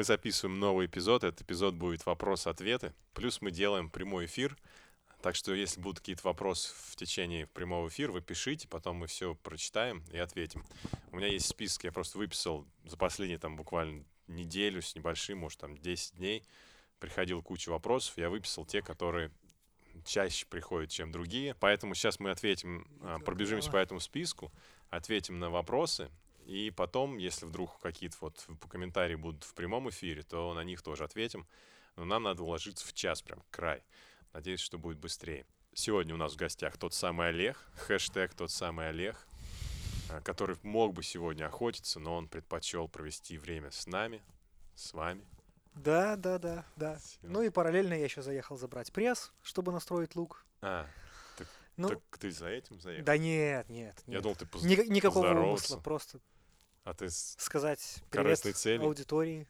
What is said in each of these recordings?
мы записываем новый эпизод. Этот эпизод будет вопрос-ответы. Плюс мы делаем прямой эфир. Так что, если будут какие-то вопросы в течение прямого эфира, вы пишите, потом мы все прочитаем и ответим. У меня есть список, я просто выписал за последние там буквально неделю с небольшим, может там 10 дней. Приходила куча вопросов, я выписал те, которые чаще приходят, чем другие. Поэтому сейчас мы ответим, пробежимся по этому списку, ответим на вопросы. И потом, если вдруг какие-то вот комментарии будут в прямом эфире, то на них тоже ответим. Но нам надо уложиться в час, прям край. Надеюсь, что будет быстрее. Сегодня у нас в гостях тот самый Олег, хэштег тот самый Олег, который мог бы сегодня охотиться, но он предпочел провести время с нами, с вами. Да. Ну и параллельно я еще заехал забрать пресс, чтобы настроить лук. Так ты за этим заехал? Да нет. Я думал, ты Никакого умысла, просто сказать привет аудитории.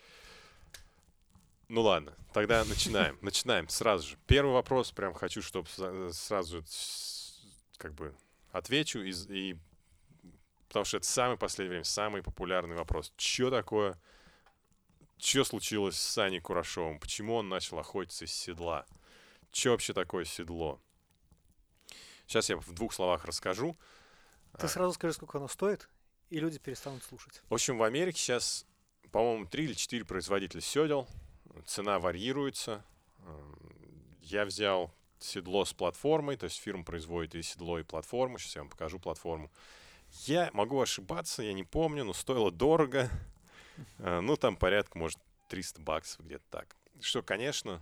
Ну ладно, тогда начинаем. Начинаем сразу же. Первый вопрос, прям хочу, чтобы сразу как бы отвечу, потому что это самый последнее время, самый популярный вопрос. Что случилось с Саней Курашовым? Почему он начал охотиться из седла? Что вообще такое седло? Сейчас я в 2 словах расскажу. Ты сразу скажи, сколько оно стоит, и люди перестанут слушать. В общем, в Америке сейчас, по-моему, 3 или 4 производителя седел. Цена варьируется. Я взял седло с платформой, то есть фирма производит и седло, и платформу. Сейчас я вам покажу платформу. Я могу ошибаться, я не помню, но стоило дорого. Ну, там порядка, может, $300 где-то так. Что, конечно...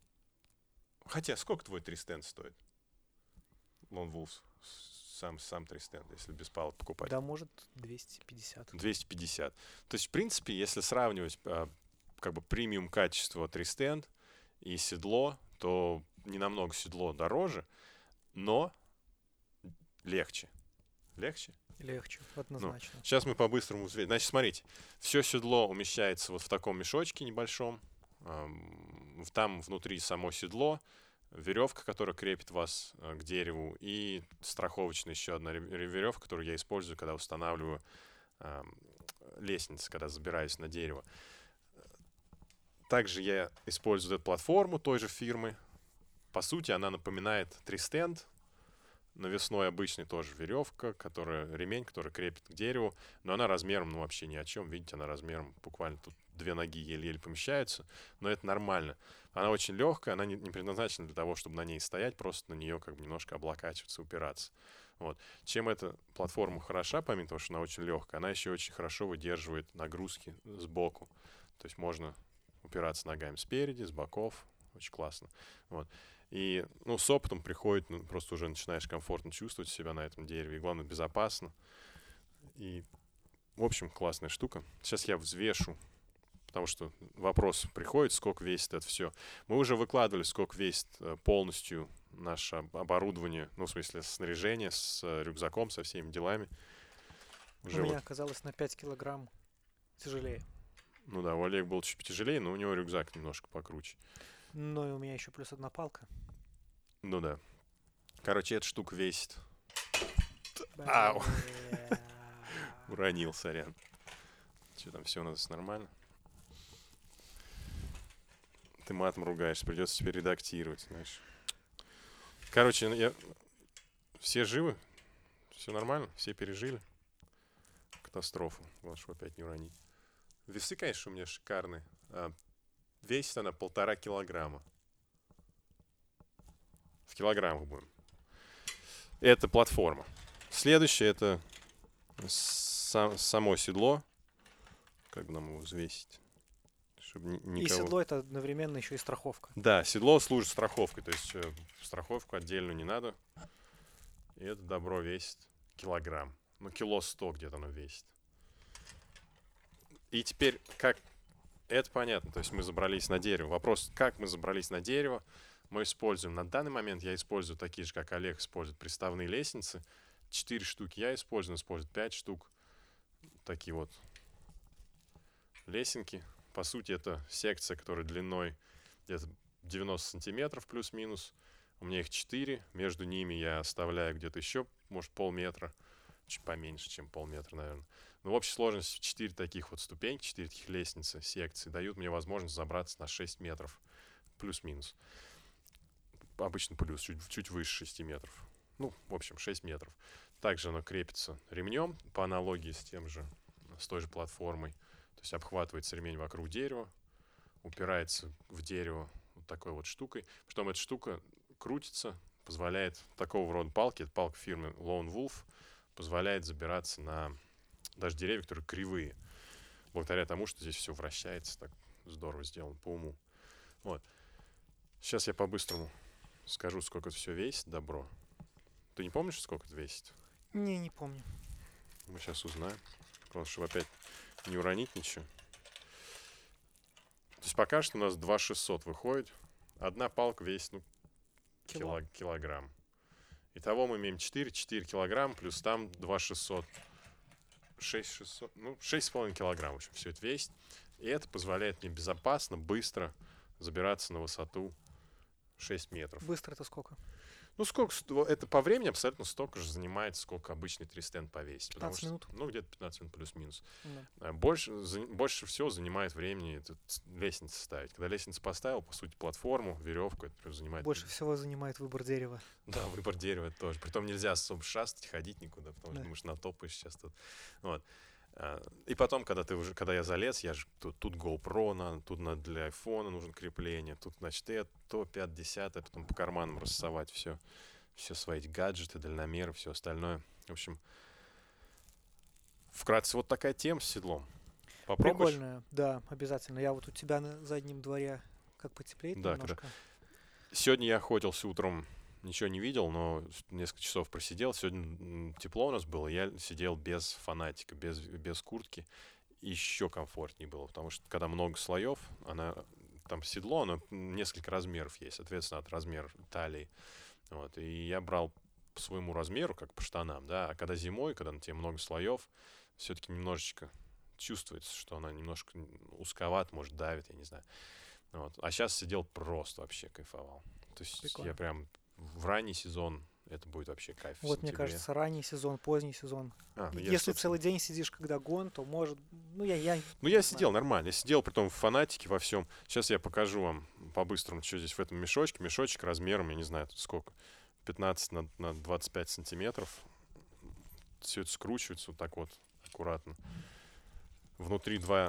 Хотя, сколько твой тристенд стоит? Lone Wolf. Сам тристенд, если без палок покупать. Да, может, 250. 250. То есть, в принципе, если сравнивать как бы премиум качество тристенд и седло, то не намного седло дороже, но легче. Легче, однозначно. Сейчас мы по-быстрому взвесим. Значит, смотрите, все седло умещается вот в таком мешочке небольшом. Там внутри само седло, веревка, которая крепит вас к дереву, и страховочная еще одна веревка, которую я использую, когда устанавливаю лестницы, когда забираюсь на дерево. Также я использую эту платформу той же фирмы. По сути, она напоминает тристенд. Навесной обычный тоже веревка, ремень, который крепит к дереву. Но она размером, вообще ни о чем. Видите, она размером буквально тут 2 ноги еле-еле помещаются. Но это нормально. Она очень легкая, она не предназначена для того, чтобы на ней стоять, просто на нее как бы немножко облокачиваться, упираться. Вот. Чем эта платформа хороша, помимо того, что она очень легкая, она еще очень хорошо выдерживает нагрузки сбоку. То есть можно упираться ногами спереди, с боков. Очень классно. Вот. И, с опытом приходит, просто уже начинаешь комфортно чувствовать себя на этом дереве. И, главное, безопасно. И, в общем, классная штука. Сейчас я взвешу, потому что вопрос приходит, сколько весит это все. Мы уже выкладывали, сколько весит полностью наше оборудование, в смысле, снаряжение с рюкзаком, со всеми делами. У меня оказалось на 5 килограмм тяжелее. Ну да, у Олега был чуть потяжелее, но у него рюкзак немножко покруче. Ну и у меня еще плюс 1 палка. Ну да. Короче, эта штука весит. Ау! Уронил, сорян. Что там, все у нас нормально? Ты матом ругаешься, придется теперь редактировать, знаешь. Короче, все живы? Все нормально? Все пережили? Катастрофу. Главное, чтобы опять не уронить. Весы, конечно, у меня шикарные. Весит она 1,5 килограмма. В килограммах будем. Это платформа. Следующее это само седло. Как нам его взвесить? Чтобы никого... И седло это одновременно еще и страховка. Да, седло служит страховкой. То есть страховку отдельно не надо. И это добро весит килограмм. 100 где-то оно весит. И теперь, как... Это понятно, то есть мы забрались на дерево. Вопрос, как мы забрались на дерево, мы используем. На данный момент я использую такие же, как Олег использует, приставные лестницы. 4 штуки я использую, он использует 5 штук. Такие вот лесенки. По сути, это секция, которая длиной где-то 90 сантиметров плюс-минус. У меня их 4. Между ними я оставляю где-то еще, может, полметра. чуть поменьше, чем полметра, наверное. Но в общей сложности 4 таких вот ступеньки, 4 таких лестницы, секции дают мне возможность забраться на 6 метров. Плюс-минус. Обычно плюс, чуть выше 6 метров. Ну, в общем, 6 метров. Также оно крепится ремнем, по аналогии с той же платформой. То есть обхватывается ремень вокруг дерева, упирается в дерево вот такой вот штукой. Потом эта штука крутится, позволяет такого рода палки, это палка фирмы Lone Wolf, позволяет забираться на даже деревья, которые кривые, благодаря тому, что здесь все вращается, так здорово сделано по уму. Вот. Сейчас я по-быстрому скажу, сколько это все весит, добро. Ты не помнишь, сколько это весит? Не помню. Мы сейчас узнаем. Просто, чтобы опять не уронить ничего. То есть пока что у нас 2600 выходит. Одна палка весит, килограмм. Итого мы имеем 4 килограмм, плюс там 2600. 6,600, 6,5 килограмм, в общем, все это весит. И это позволяет мне безопасно, быстро забираться на высоту 6 метров. Быстро это сколько? Ну, сколько это по времени абсолютно столько же занимает, сколько обычный тристенд повесить. 15 минут? Ну, где-то 15 минут плюс-минус. Да. Больше всего занимает времени лестницу ставить. Когда лестницу поставил, по сути, платформу, веревку, это занимает... Больше всего занимает выбор дерева. Да, выбор дерева тоже. Притом нельзя особо шастать, ходить никуда, потому что, думаешь, натопаешь сейчас тут. Вот. И потом, когда я залез, тут GoPro надо, тут для айфона нужно крепление, тут, значит, то 5-10, потом по карманам рассовать все свои гаджеты, дальномеры, все остальное. В общем, вкратце вот такая тема с седлом. Попробуешь? Прикольная, да, обязательно. Я вот у тебя на заднем дворе как потеплеет немножко. Сегодня я охотился утром, ничего не видел, но несколько часов просидел. Сегодня тепло у нас было, я сидел без фанатика, без куртки. Еще комфортнее было, потому что когда много слоев, там седло, оно несколько размеров есть, соответственно, от размера талии. Вот, и я брал по своему размеру, как по штанам, да, а когда зимой, когда на тебе много слоев, все-таки немножечко чувствуется, что она немножко узковат, может, давит, я не знаю. Вот. А сейчас сидел просто вообще кайфовал. То есть прикольно. Я прям в ранний сезон, это будет вообще кайф. Вот, мне кажется, ранний сезон, поздний сезон. Если целый день сидишь, когда гон, то может... я сидел нормально. Я сидел, притом в фанатике во всем. Сейчас я покажу вам по-быстрому, что здесь в этом мешочке. Мешочек размером, я не знаю, сколько, 15 на 25 сантиметров. Все это скручивается вот так вот, аккуратно. Внутри две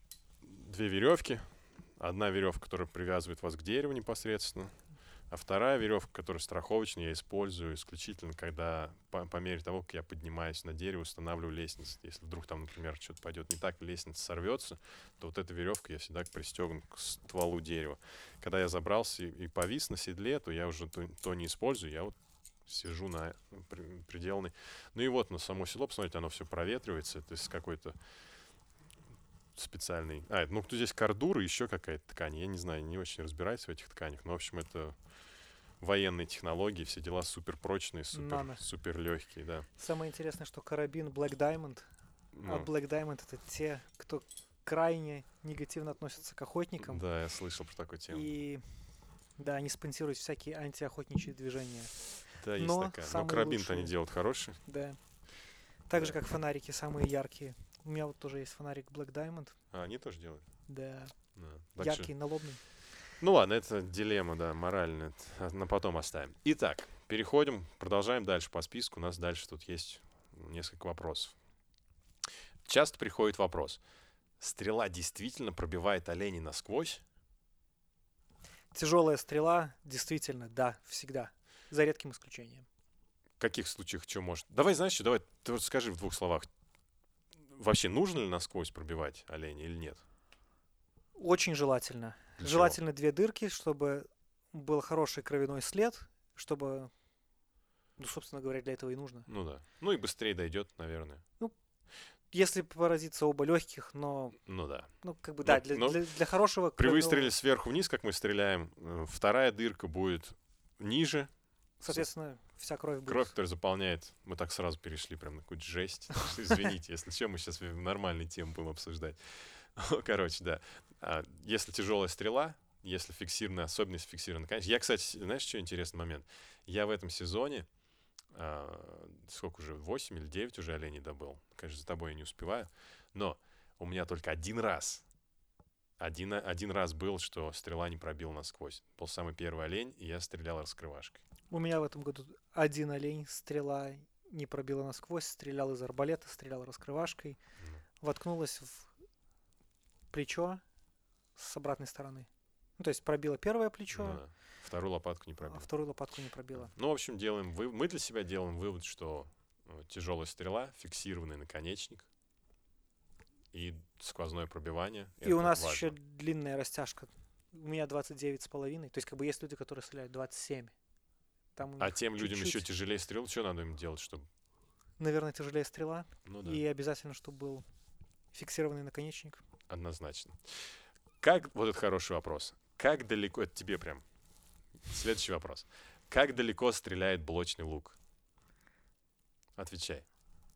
веревки. Одна веревка, которая привязывает вас к дереву непосредственно. А вторая веревка, которая страховочная, я использую исключительно, когда по мере того, как я поднимаюсь на дерево, устанавливаю лестницу. Если вдруг там, например, что-то пойдет не так, лестница сорвется, то вот эта веревка я всегда пристегну к стволу дерева. Когда я забрался и повис на седле, то я уже то не использую, я вот сижу на приделанной. Ну и вот на само седло, посмотрите, оно все проветривается. Это из какой-то специальный... тут здесь кордура, еще какая-то ткань. Я не знаю, не очень разбираюсь в этих тканях, но, в общем, это военные технологии, все дела супер прочные, супер легкие, да. Самое интересное, что карабин Black Diamond, а Black Diamond — это те, кто крайне негативно относятся к охотникам. Да, я слышал про такую тему. И, да, они спонсируют всякие антиохотничьи движения. Да, есть такая. Но карабин-то они делают хороший. Да. Так же, как фонарики, самые яркие. У меня вот тоже есть фонарик Black Diamond. Они тоже делают? Да. Яркий, налобный. Ну ладно, это дилемма, да, моральная. На потом оставим. Итак, продолжаем дальше по списку. У нас дальше тут есть несколько вопросов. Часто приходит вопрос. Стрела действительно пробивает оленей насквозь? Тяжелая стрела, действительно, да, всегда. За редким исключением. В каких случаях что может? Давай, знаешь что, давай ты вот скажи в 2 словах. Вообще нужно ли насквозь пробивать оленя или нет? Очень желательно. Для желательно чего? 2 дырки, чтобы был хороший кровяной след, чтобы, собственно говоря, для этого и нужно. Ну да. Ну и быстрее дойдет, наверное. Если поразиться оба легких, но... Ну да. Для хорошего... При выстреле сверху вниз, как мы стреляем, вторая дырка будет ниже. Соответственно, вся кровь будет. Кровь, которая заполняет... Мы так сразу перешли прям на какую-то жесть. Извините, если что, мы сейчас нормальные темы будем обсуждать. Короче, да. Если тяжелая стрела, если фиксированная, особенно если фиксированная, конечно. Я, кстати, знаешь, что интересный момент? Я в этом сезоне Сколько уже? 8 или 9 уже оленей добыл. Конечно, за тобой я не успеваю. Но у меня только один раз был, что стрела не пробила насквозь. Был самый первый олень, и я стрелял раскрывашкой. У меня в этом году один олень, стрела не пробила насквозь, стрелял из арбалета, стрелял раскрывашкой, воткнулась в плечо с обратной стороны. Ну, то есть пробила первое плечо, Да. Вторую лопатку не а пробила. вторую лопатку не пробила. Ну, в общем, мы для себя делаем вывод, что тяжелая стрела, фиксированный наконечник и сквозное пробивание. И у нас важно. еще длинная растяжка. У меня 29,5. То есть, как бы есть люди, которые стреляют 27. Там у А них тем людям чуть-чуть, еще тяжелее стрел. Что надо им делать, чтобы... наверное, тяжелее стрела. Ну да, И обязательно, чтобы был фиксированный наконечник. однозначно. Вот это хороший вопрос. Как далеко... Это тебе прям. Следующий вопрос. Как далеко стреляет блочный лук? Отвечай.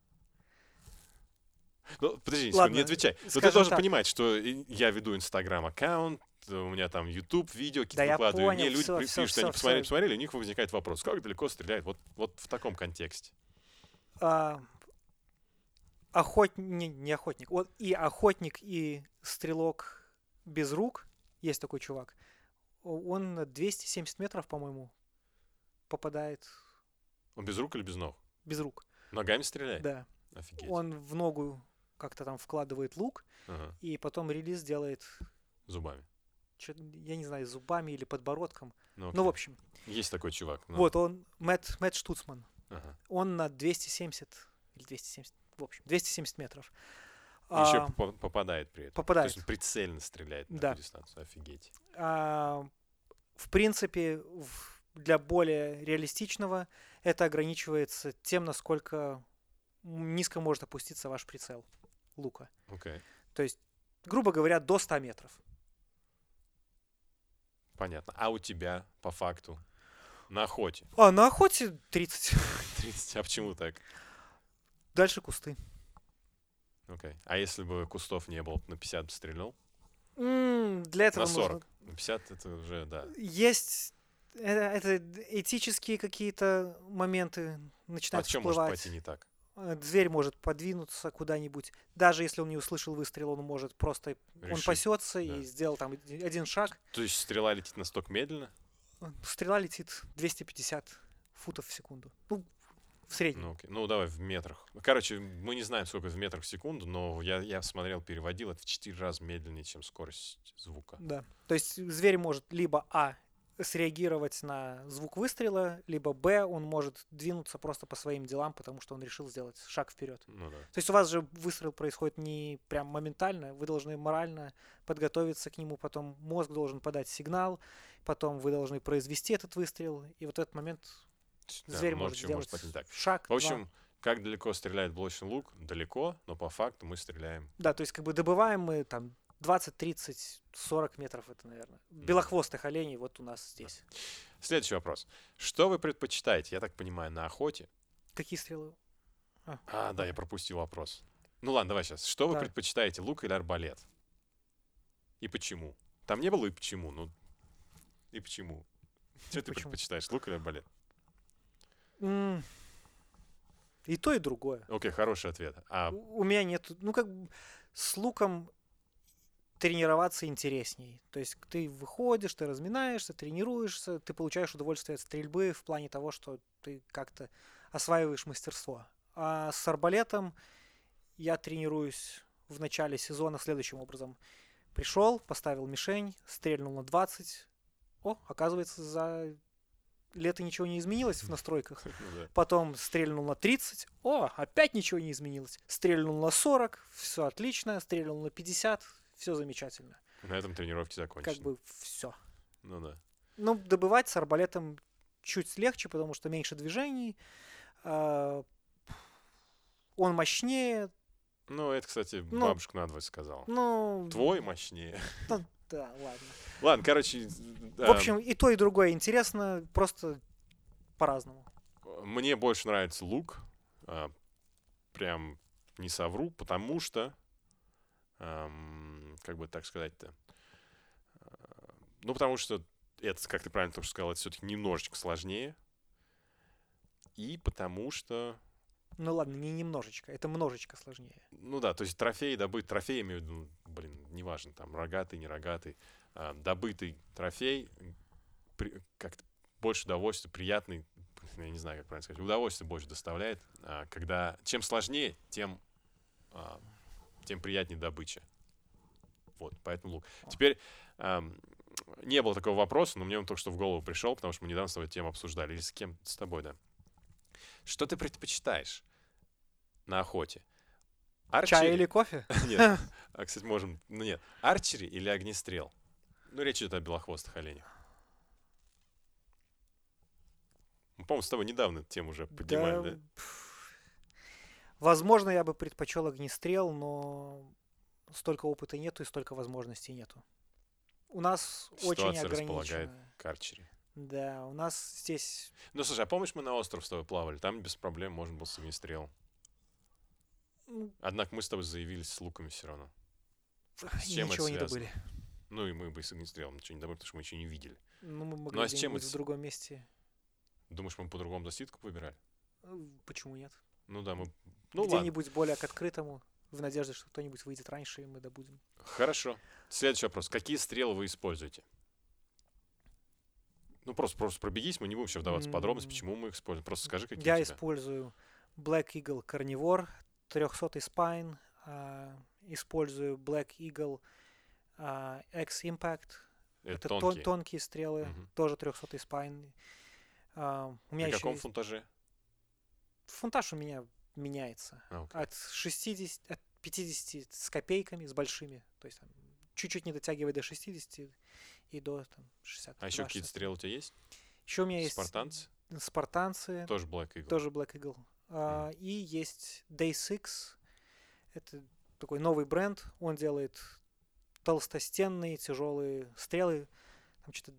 Ну, подожди, Ладно, не отвечай. Но ты скажем должен так. понимать, что я веду Инстаграм-аккаунт, у меня там YouTube видео какие-то Да я выкладываю. понял, Мне люди всё, всё, пишут, они всё. посмотрели, у них возникает вопрос, как далеко стреляет? Вот в таком контексте. Не охотник. Вот и охотник, и стрелок без рук, есть такой чувак, он на 270 метров, по-моему, попадает Он без рук или без ног? без рук. Ногами стреляет? Да. Офигеть. Он в ногу как-то там вкладывает лук, Ага. и потом релиз делает, Зубами. я не знаю, зубами или подбородком. Ну, Ну, в окей. общем, Есть такой чувак. Ну, вот он, Мэтт Штуцман. ага. Он на 270, или 270, в общем, 270 метров. Еще попадает при этом. Попадает. То есть он прицельно стреляет на Да. такую дистанцию. Офигеть. В принципе, для более реалистичного это ограничивается тем, насколько низко может опуститься ваш прицел лука. Окей. То есть, грубо говоря, до 100 метров. Понятно. А у тебя, по факту, на охоте? На охоте 30. 30. А почему так? Дальше кусты. Окей. А если бы кустов не было, на 50 бы стрельнул? Для этого На 40. нужно... На 50 это уже, да. Есть... Это этические какие-то моменты начинают А что может всплывать. пойти не так? Зверь может подвинуться куда-нибудь. Даже если он не услышал выстрел, он может просто... Он Решить, пасется да. и сделал там один шаг. То есть стрела летит настолько медленно? Стрела летит 250 футов в секунду. Ну, в среднем. Ну, окей. Ну, давай в метрах. Короче, мы не знаем, сколько в метрах в секунду, но я смотрел, переводил, это в 4 раза медленнее, чем скорость звука. Да. То есть зверь может либо среагировать на звук выстрела, либо он может двинуться просто по своим делам, потому что он решил сделать шаг вперед. Ну да. То есть у вас же выстрел происходит не прям моментально, вы должны морально подготовиться к нему, потом мозг должен подать сигнал, потом вы должны произвести этот выстрел, и вот в этот момент Да, зверь много может чего сделать пойти не так. шаг. В общем, как далеко стреляет блочный лук? Далеко, но по факту мы стреляем. Да, то есть как бы добываем мы там 20, 30, 40 метров, это, наверное. Белохвостых оленей вот у нас здесь. Следующий вопрос. Что вы предпочитаете, я так понимаю, на охоте? Какие стрелы? Да, я пропустил вопрос. Ну ладно, давай сейчас. Что вы Да. предпочитаете, лук или арбалет? И почему? Там не было и почему, ну и почему? Что ты Почему? предпочитаешь, лук или арбалет? И то, и другое. Окей, хороший ответ. У меня нет... Ну, как бы с луком тренироваться интересней. То есть ты выходишь, ты разминаешься, тренируешься, ты получаешь удовольствие от стрельбы в плане того, что ты как-то осваиваешь мастерство. А с арбалетом я тренируюсь в начале сезона следующим образом. Пришел, поставил мишень, стрельнул на 20. Оказывается, за лето ничего не изменилось в настройках. Потом стрельнул на 30. Опять ничего не изменилось. Стрельнул на 40. Все отлично. Стрельнул на 50. Все замечательно. На этом тренировки закончены. Как бы все. Ну да. Ну, добывать с арбалетом чуть легче, потому что меньше движений. Он мощнее. Ну, это, кстати, бабушка надвое сказала. Ну, Твой мощнее. Да, ладно. Ладно, короче... В общем, и то, и другое интересно, просто по-разному. Мне больше нравится лук. Прям не совру, потому что... как бы так сказать-то? Ну, потому что это, как ты правильно только что сказал, это все-таки немножечко сложнее. и потому что... Ну ладно, не немножечко, это множечко сложнее. Ну да, то есть трофей добыть, трофей, имею в виду, неважно, там, рогатый, не рогатый, добытый трофей, как-то больше удовольствия, приятный, я не знаю, как правильно сказать, удовольствие больше доставляет, когда чем сложнее, тем приятнее добыча. Вот, поэтому лук. Теперь не было такого вопроса, но мне он только что в голову пришел, потому что мы недавно с тобой тему обсуждали. Или с тобой, да. Что ты предпочитаешь на охоте? Чай или кофе? Нет. Кстати, можем... Ну нет. Арчери или огнестрел? Ну, речь идет о белохвостых оленях. Мы, по-моему, с тобой недавно эту тему уже поднимали, да? Возможно, я бы предпочел огнестрел, но столько опыта нету и столько возможностей нету. У нас Ситуация очень ограничено. располагает к арчери. Да, у нас здесь... Ну, слушай, а помнишь, мы на остров с тобой плавали? Там без проблем можно было с огнестрелом. Однако мы с тобой заявились с луками все равно. С чем ничего это не связано? добыли. Ну, и мы бы с огнестрелом ничего не добыли, потому что мы ничего не видели. Ну, мы могли где-нибудь в другом месте. Думаешь, мы по-другому засидку выбирали? Почему нет? Ну да, мы... Ну где-нибудь более к открытому, в надежде, что кто-нибудь выйдет раньше, и мы добудем. Хорошо. Следующий вопрос. Какие стрелы вы используете? Ну, просто пробегись, мы не будем сейчас вдаваться в подробности, почему мы их используем. Просто скажи, какие Я у тебя. использую Black Eagle Carnivore, 300 Spine, использую Black Eagle X-Impact. Это тонкие стрелы, тоже 300 Spine. У меня на еще каком есть... фунтаже? Фунтаж у меня меняется. От 50 с копейками, с большими. То есть там, чуть-чуть не дотягивая до 60 и до там, 60. А еще какие-то стрелы у тебя есть? Еще у меня есть спартанцы. Тоже Black Eagle. Тоже Black Eagle. И есть Day 6. Это такой новый бренд. Он делает толстостенные тяжелые стрелы. Там что-то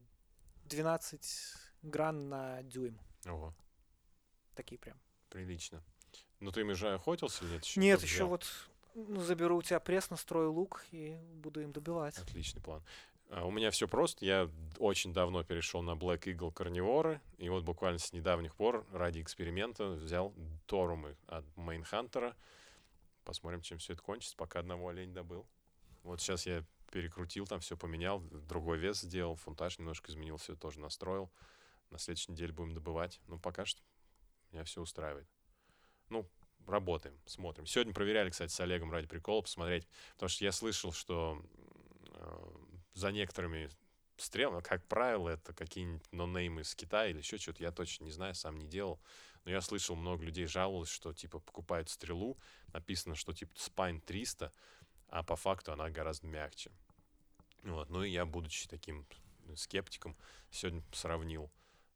12 гран на дюйм. Ого. Такие прям. Прилично. Ну ты ими же охотился или нет? Нет, еще вот заберу у тебя пресс, настрою лук и буду им добивать. Отличный план. У меня все просто. Я очень давно перешел на Black Eagle Carnivore, и вот буквально с недавних пор ради эксперимента взял торумы от Майнхантера. Посмотрим, чем все это кончится, пока одного оленя добыл. Вот сейчас я перекрутил, там все поменял, другой вес сделал, фунтаж немножко изменил, все тоже настроил. На следующей неделе будем добывать. Ну, пока что меня все устраивает. Ну, работаем, смотрим. Сегодня проверяли, кстати, с Олегом ради прикола посмотреть, потому что я слышал, что за некоторыми стрелами, как правило, это какие-нибудь нонеймы из Китая или еще что-то, я точно не знаю, сам не делал. Но я слышал, много людей жаловалось, что типа покупают стрелу, написано, что типа Spine 300, а по факту она гораздо мягче. Вот. Ну и я, будучи таким скептиком, сегодня сравнил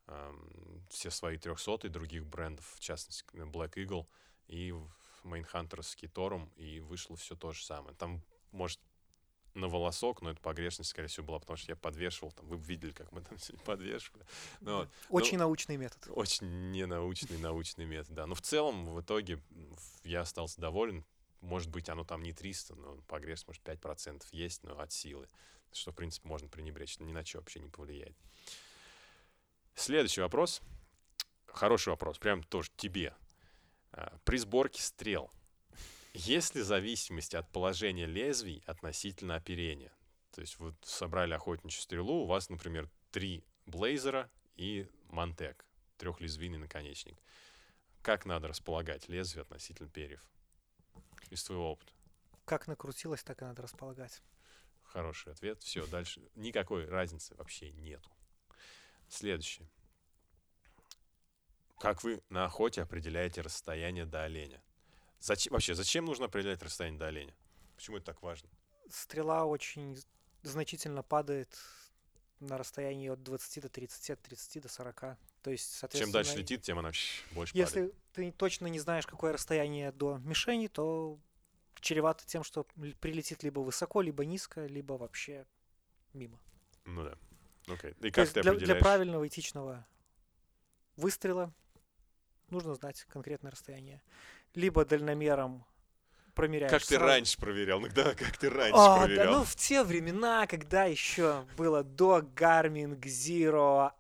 все свои 300 других брендов, в частности Black Eagle и Майнхантерский Торум, и вышло все то же самое. Там, может, на волосок, но это погрешность, скорее всего, была, потому что я подвешивал, там, вы видели, как мы там сегодня подвешивали. Но, очень научный метод. Очень научный метод, да. Но в целом, в итоге, я остался доволен. Может быть, оно там не 300, но погрешность, может, 5% есть, но от силы. Что, в принципе, можно пренебречь, ни на что вообще не повлияет. Следующий вопрос. Хороший вопрос, прям тоже тебе. При сборке стрел есть ли зависимость от положения лезвий относительно оперения? То есть вы собрали охотничью стрелу, у вас, например, 3 блейзера и Монтек, 3-лезвийный наконечник. Как надо располагать лезвие относительно перьев? Из твоего опыта. Как накрутилось, так и надо располагать. Хороший ответ. Все, дальше. Никакой разницы вообще нету. Следующее. Как вы на охоте определяете расстояние до оленя? Зачем нужно определять расстояние до оленя? Почему это так важно? Стрела очень значительно падает на расстоянии от 20 до 30, от 30 до 40. То есть, соответственно, чем дальше летит, тем она больше если падает. Ты точно не знаешь, какое расстояние до мишени, то чревато тем, что прилетит либо высоко, либо низко, либо вообще мимо. Ну да. Окей. И То как есть ты определяешь? для правильного этичного выстрела нужно знать конкретное расстояние. Либо дальномером промеряешь. Как ты сразу. раньше проверял? Ну да, как ты раньше Да, проверял? ну в те времена, когда еще было до Garmin Xero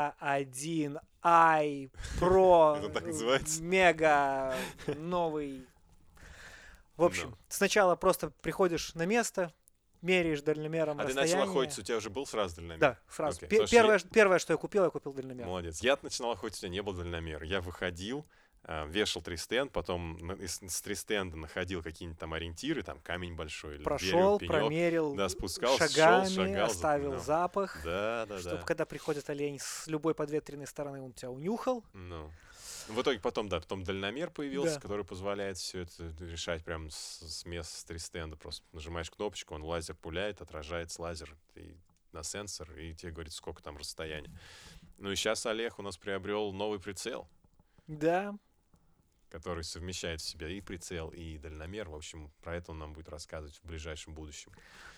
A1i Pro Это так называется? Мега новый. В общем, Ну. сначала просто приходишь на место, меряешь дальномером А ты расстояние. начал охотиться, у тебя уже был сразу дальномер? Да, сразу. Окей. Слушай, Первое, что я купил дальномер. Молодец. Я начинал охотиться, у меня не был дальномер. Я выходил, вешал 3 стенд, потом с 3 стенда находил какие-нибудь там ориентиры, там камень большой или Прошел, дерево, пенек. промерил Да, спускался, шагами, шагал, оставил запоминал. запах, Да. чтобы когда приходит олень с любой подветренной стороны, он тебя унюхал. Ну. В итоге потом дальномер появился, Да. который позволяет все это решать прямо с места, с 3 стенда. Просто нажимаешь кнопочку, он лазер пуляет, отражается лазер на сенсор, и тебе говорит, сколько там расстояние. Ну и сейчас Олег у нас приобрел новый прицел, Да. который совмещает в себя и прицел, и дальномер. В общем, про это он нам будет рассказывать в ближайшем будущем.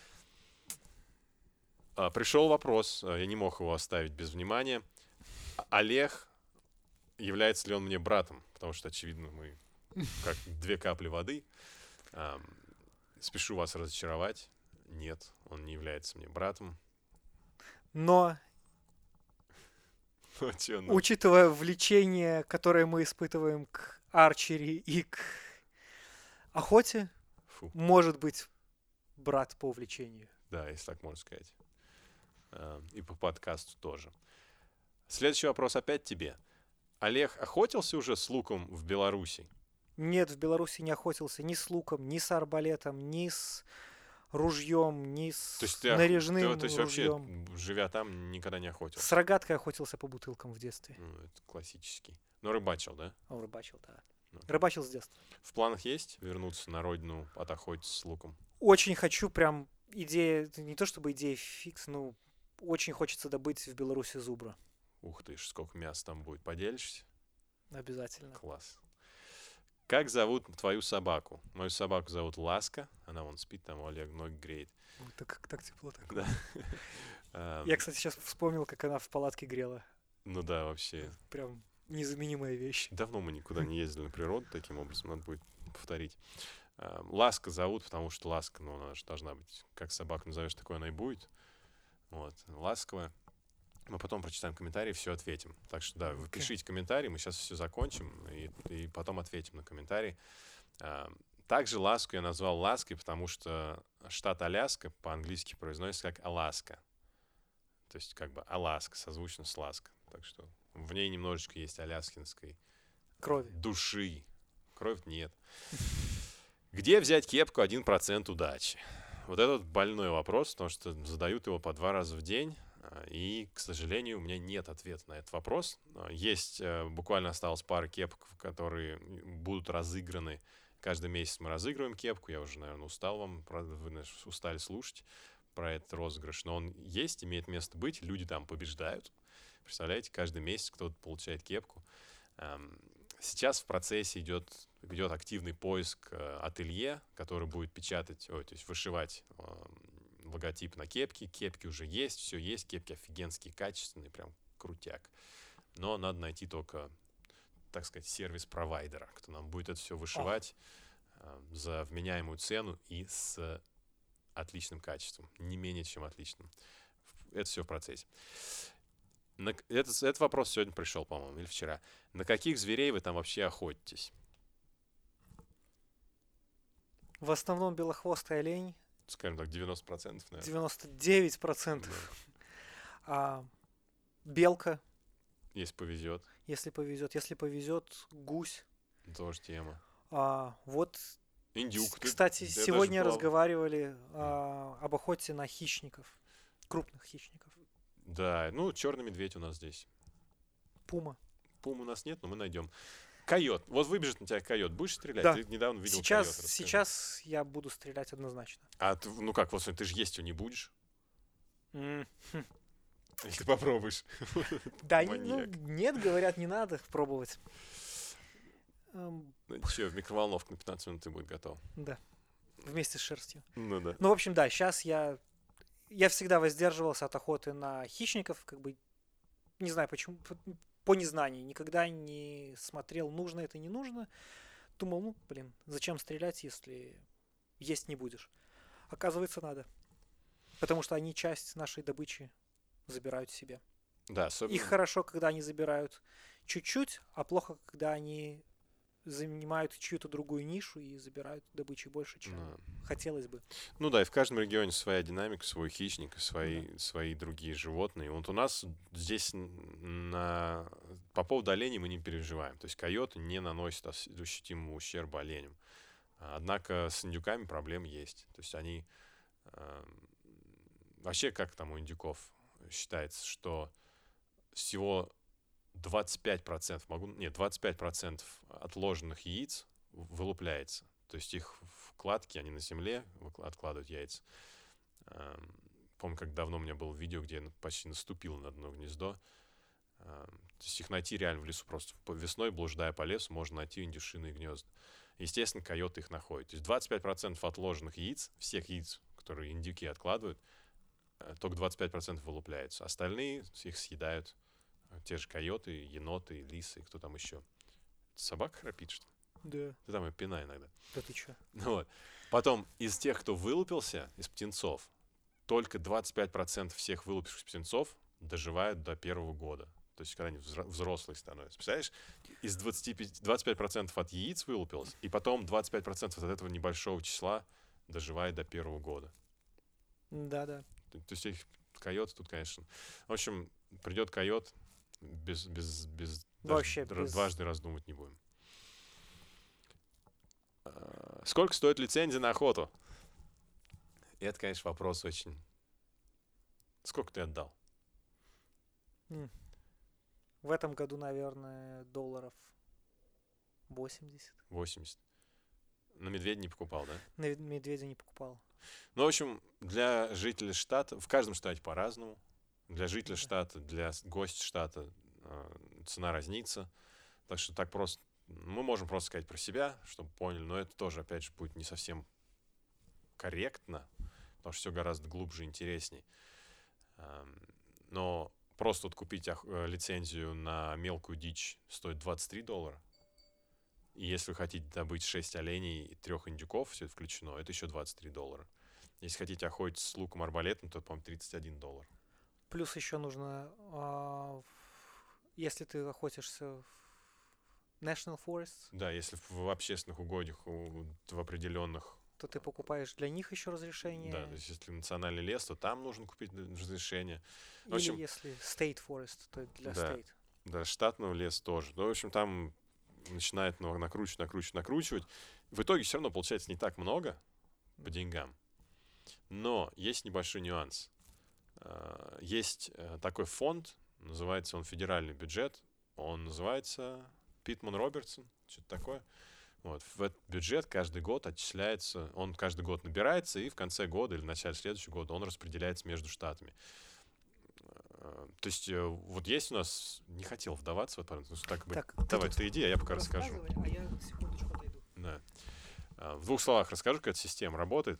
Пришел вопрос, я не мог его оставить без внимания. Олег, является ли он мне братом? Потому что, очевидно, мы как 2 капли воды. Спешу вас разочаровать. Нет, он не является мне братом. Но, Ну, чё, ну? учитывая влечение, которое мы испытываем к арчери и к охоте, Фу. может быть, брат по увлечению. Да, если так можно сказать. И по подкасту тоже. Следующий вопрос опять тебе. Олег охотился уже с луком в Беларуси? Нет, в Беларуси не охотился ни с луком, ни с арбалетом, ни с ружьем, ни с То есть ты наряжным то есть вообще, ружьем. живя там, никогда не охотился? С рогаткой охотился по бутылкам в детстве. Ну, это классический. Но рыбачил, да? Рыбачил, да. Ну. Рыбачил с детства. В планах есть вернуться на родину отохотиться с луком? Очень хочу, прям идея, это не то чтобы идея фикс, но очень хочется добыть в Беларуси зубра. Ух ты ж, сколько мяса там будет. Поделишься? Обязательно. Класс. Как зовут твою собаку? Мою собаку зовут Ласка. Она вон спит, там у Олега ноги греет. Так тепло так. Да. Я, кстати, сейчас вспомнил, как она в палатке грела. Ну да, вообще. Прям незаменимая вещь. Давно мы никуда не ездили на природу таким образом. Надо будет повторить. Ласка зовут, потому что Ласка, ну, она же должна быть. Как собаку назовешь, такой она и будет. Вот. Ласковая. Мы потом прочитаем комментарии, все ответим. Так что, да, вы пишите комментарии, мы сейчас все закончим и потом ответим на комментарии. Также Ласку я назвал Лаской, потому что штат Аляска по-английски произносится как Аласка. То есть как бы Аласка, созвучно с Ласка. Так что в ней немножечко есть аляскинской Крови. души. Кровь нет. Где взять кепку 1% удачи? Вот этот больной вопрос, потому что задают его по 2 раза в день. И, к сожалению, у меня нет ответа на этот вопрос. Есть, буквально осталось пара кепок, которые будут разыграны. Каждый месяц мы разыгрываем кепку. Я уже, наверное, устал вам, вы устали слушать про этот розыгрыш. Но он есть, имеет место быть. Люди там побеждают. Представляете, каждый месяц кто-то получает кепку. Сейчас в процессе идет активный поиск ателье, который будет печатать, то есть вышивать логотип на кепке. Кепки уже есть, все есть. Кепки офигенские, качественные, прям крутяк. Но надо найти только, так сказать, сервис-провайдера, кто нам будет это все вышивать за вменяемую цену и с отличным качеством. Не менее чем отличным. Это все в процессе. Этот вопрос сегодня пришел, по-моему, или вчера. На каких зверей вы там вообще охотитесь? В основном белохвостый олень. Скажем так, 90%, наверное. 99%. Да. Белка, Если повезет. если повезет. Если повезет, гусь. Тоже тема. Вот, Индюк. кстати, Я сегодня даже разговаривали об охоте на хищников. Крупных хищников. Да, ну, черный медведь у нас здесь. Пума. Пум у нас нет, но мы найдем. Койот. Вот выбежит на тебя койот. Будешь стрелять? Да. Ты недавно видел койота. Сейчас я буду стрелять однозначно. Ну как, вот ты же есть его не будешь. Хм. Если ты попробуешь. Да, Маньяк. нет, говорят, не надо пробовать. Че, в микроволновку на 15 минут ты будет готов. Да, вместе с шерстью. Ну да. Ну, в общем, да, сейчас я всегда воздерживался от охоты на хищников, как бы, не знаю почему, по незнанию. Никогда не смотрел, нужно это, не нужно. Думал, ну, блин, зачем стрелять, если есть не будешь? Оказывается, надо. Потому что они часть нашей добычи забирают себе. Да, Их особенно... хорошо, когда они забирают чуть-чуть, а плохо, когда они занимают чью-то другую нишу и забирают добычи больше, чем Да. хотелось бы. Ну да, и в каждом регионе своя динамика, свой хищник, Да. свои другие животные. Вот у нас здесь по поводу оленей мы не переживаем. То есть койоты не наносят ощутимого ущерба оленям. Однако с индюками проблем есть. То есть они... Вообще, как там у индюков считается, что всего 25%, 25% отложенных яиц вылупляется. То есть их в кладке, они на земле откладывают яйца. Помню, как давно у меня было видео, где я почти наступил на одно гнездо. То есть их найти реально в лесу. Просто весной, блуждая по лесу, можно найти индюшиные гнезда. Естественно, койоты их находят. То есть 25% отложенных яиц, всех яиц, которые индюки откладывают, только 25% вылупляются. Остальные их съедают те же койоты, еноты, лисы, кто там еще. Собака храпит, что ли? Да. Ты там ее пинай иногда. Да ты чё? Вот. Потом из тех, кто вылупился, из птенцов, только 25% всех вылупившихся птенцов доживают до 1-го года. То есть, когда они взрослые становятся. Представляешь, из 25% от яиц вылупилось, и потом 25% от этого небольшого числа доживает до 1-го года. Да. То есть, их койоты тут, конечно... В общем, придет койот, Вообще без... дважды раздумывать не будем. Сколько стоит лицензия на охоту? И это, конечно, вопрос очень... Сколько ты отдал? В этом году, наверное, $80. 80. На медведя не покупал, да? На медведя не покупал. Ну, в общем, для жителей штата, в каждом штате по-разному. Для жителя штата, для гостя штата цена разнится. Так что так просто... Мы можем просто сказать про себя, чтобы поняли, но это тоже, опять же, будет не совсем корректно, потому что все гораздо глубже и интересней. Но просто вот купить лицензию на мелкую дичь стоит $23. И если вы хотите добыть 6 оленей и 3 индюков, все это включено, это еще $23. Если хотите охотиться с луком арбалетом, то, по-моему, $31. Плюс еще нужно, если ты охотишься в National Forests, да, если в общественных угодьях, в определенных... то ты покупаешь для них еще разрешение. Да, то есть если национальный лес, то там нужно купить разрешение. Или общем, если State Forest, то для State. Да, штатного леса тоже. Ну, в общем, там начинает накручивать. В итоге все равно получается не так много по деньгам. Но есть небольшой нюанс. Есть такой фонд, называется он федеральный бюджет, он называется Питман Робертсон, что-то такое. Вот. В этот бюджет каждый год отчисляется, он каждый год набирается, и в конце года или в начале следующего года он распределяется между штатами. То есть вот есть у нас... Не хотел вдаваться в это. Давай, ты иди, а я пока расскажу. А я секундочку отойду. Да. В 2 словах расскажу, как эта система работает.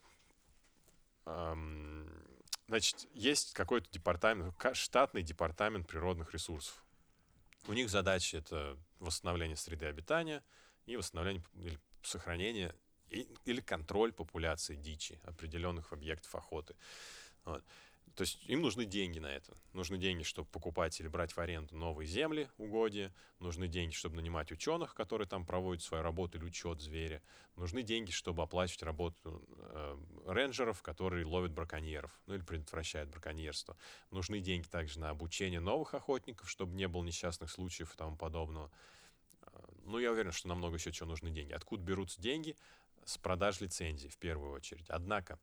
Значит, есть какой-то департамент, штатный департамент природных ресурсов. У них задача — это восстановление среды обитания и восстановление или сохранение или контроль популяции дичи, определенных объектов охоты. Вот. То есть им нужны деньги на это. Нужны деньги, чтобы покупать или брать в аренду новые земли, угодья. Нужны деньги, чтобы нанимать ученых, которые там проводят свою работу или учет зверя. Нужны деньги, чтобы оплачивать работу рейнджеров, которые ловят браконьеров, ну или предотвращают браконьерство. Нужны деньги также на обучение новых охотников, чтобы не было несчастных случаев и тому подобного. Ну, я уверен, что намного еще чего нужны деньги. Откуда берутся деньги? С продаж лицензий, в первую очередь. Однако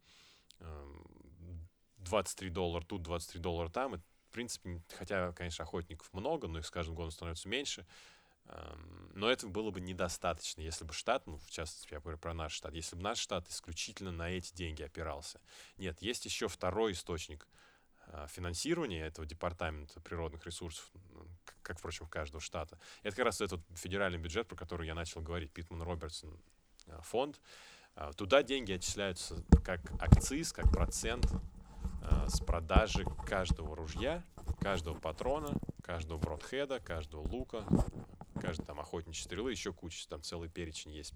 $23 тут, $23 там. И, в принципе, хотя, конечно, охотников много, но их с каждым годом становится меньше. Но этого было бы недостаточно, если бы штат, ну, в частности, я говорю про наш штат, если бы наш штат исключительно на эти деньги опирался. Нет, есть еще второй источник финансирования этого департамента природных ресурсов, как, впрочем, у каждого штата. Это как раз этот федеральный бюджет, про который я начал говорить, Питман Робертсон фонд. Туда деньги отчисляются как акциз, как процент с продажи каждого ружья, каждого патрона, каждого бродхеда, каждого лука, каждой там охотничьей стрелы, еще куча, там целый перечень есть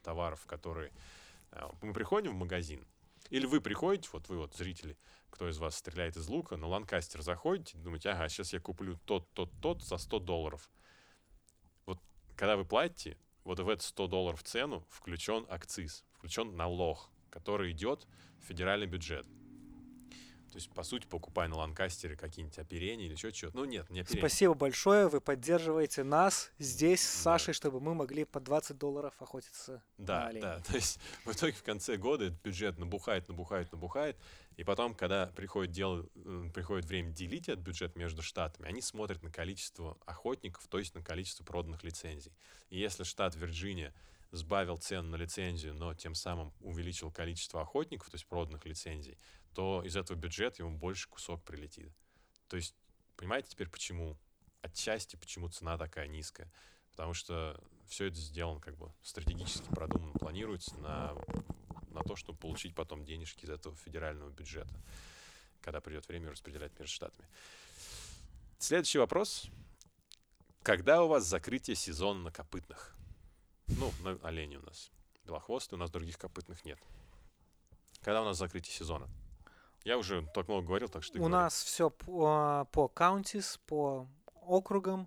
товаров, которые... Мы приходим в магазин, или вы приходите, вот вы вот зрители, кто из вас стреляет из лука, на Ланкастер заходите, думаете, ага, сейчас я куплю тот за $100. Вот когда вы платите, вот в это $100 цену включен акциз, включен налог, который идет в федеральный бюджет. То есть, по сути, покупая на Ланкастере какие-нибудь оперения или что-то. Ну, нет, не оперения. Спасибо большое, вы поддерживаете нас здесь с Сашей, чтобы мы могли по $20 охотиться на оленей. Да. То есть, в итоге, в конце года этот бюджет набухает. И потом, когда приходит время делить этот бюджет между штатами, они смотрят на количество охотников, то есть на количество проданных лицензий. И если штат Вирджиния сбавил цену на лицензию, но тем самым увеличил количество охотников, то есть проданных лицензий, то из этого бюджета ему больше кусок прилетит. То есть, понимаете теперь почему? Отчасти, почему цена такая низкая. Потому что все это сделано как бы стратегически продумано, планируется на то, чтобы получить потом денежки из этого федерального бюджета, когда придет время распределять между штатами. Следующий вопрос. Когда у вас закрытие сезона на копытных? Ну, на оленей у нас. Белохвосты, у нас других копытных нет. Когда у нас закрытие сезона? Я уже так много говорил, так что... У нас все по counties, по округам.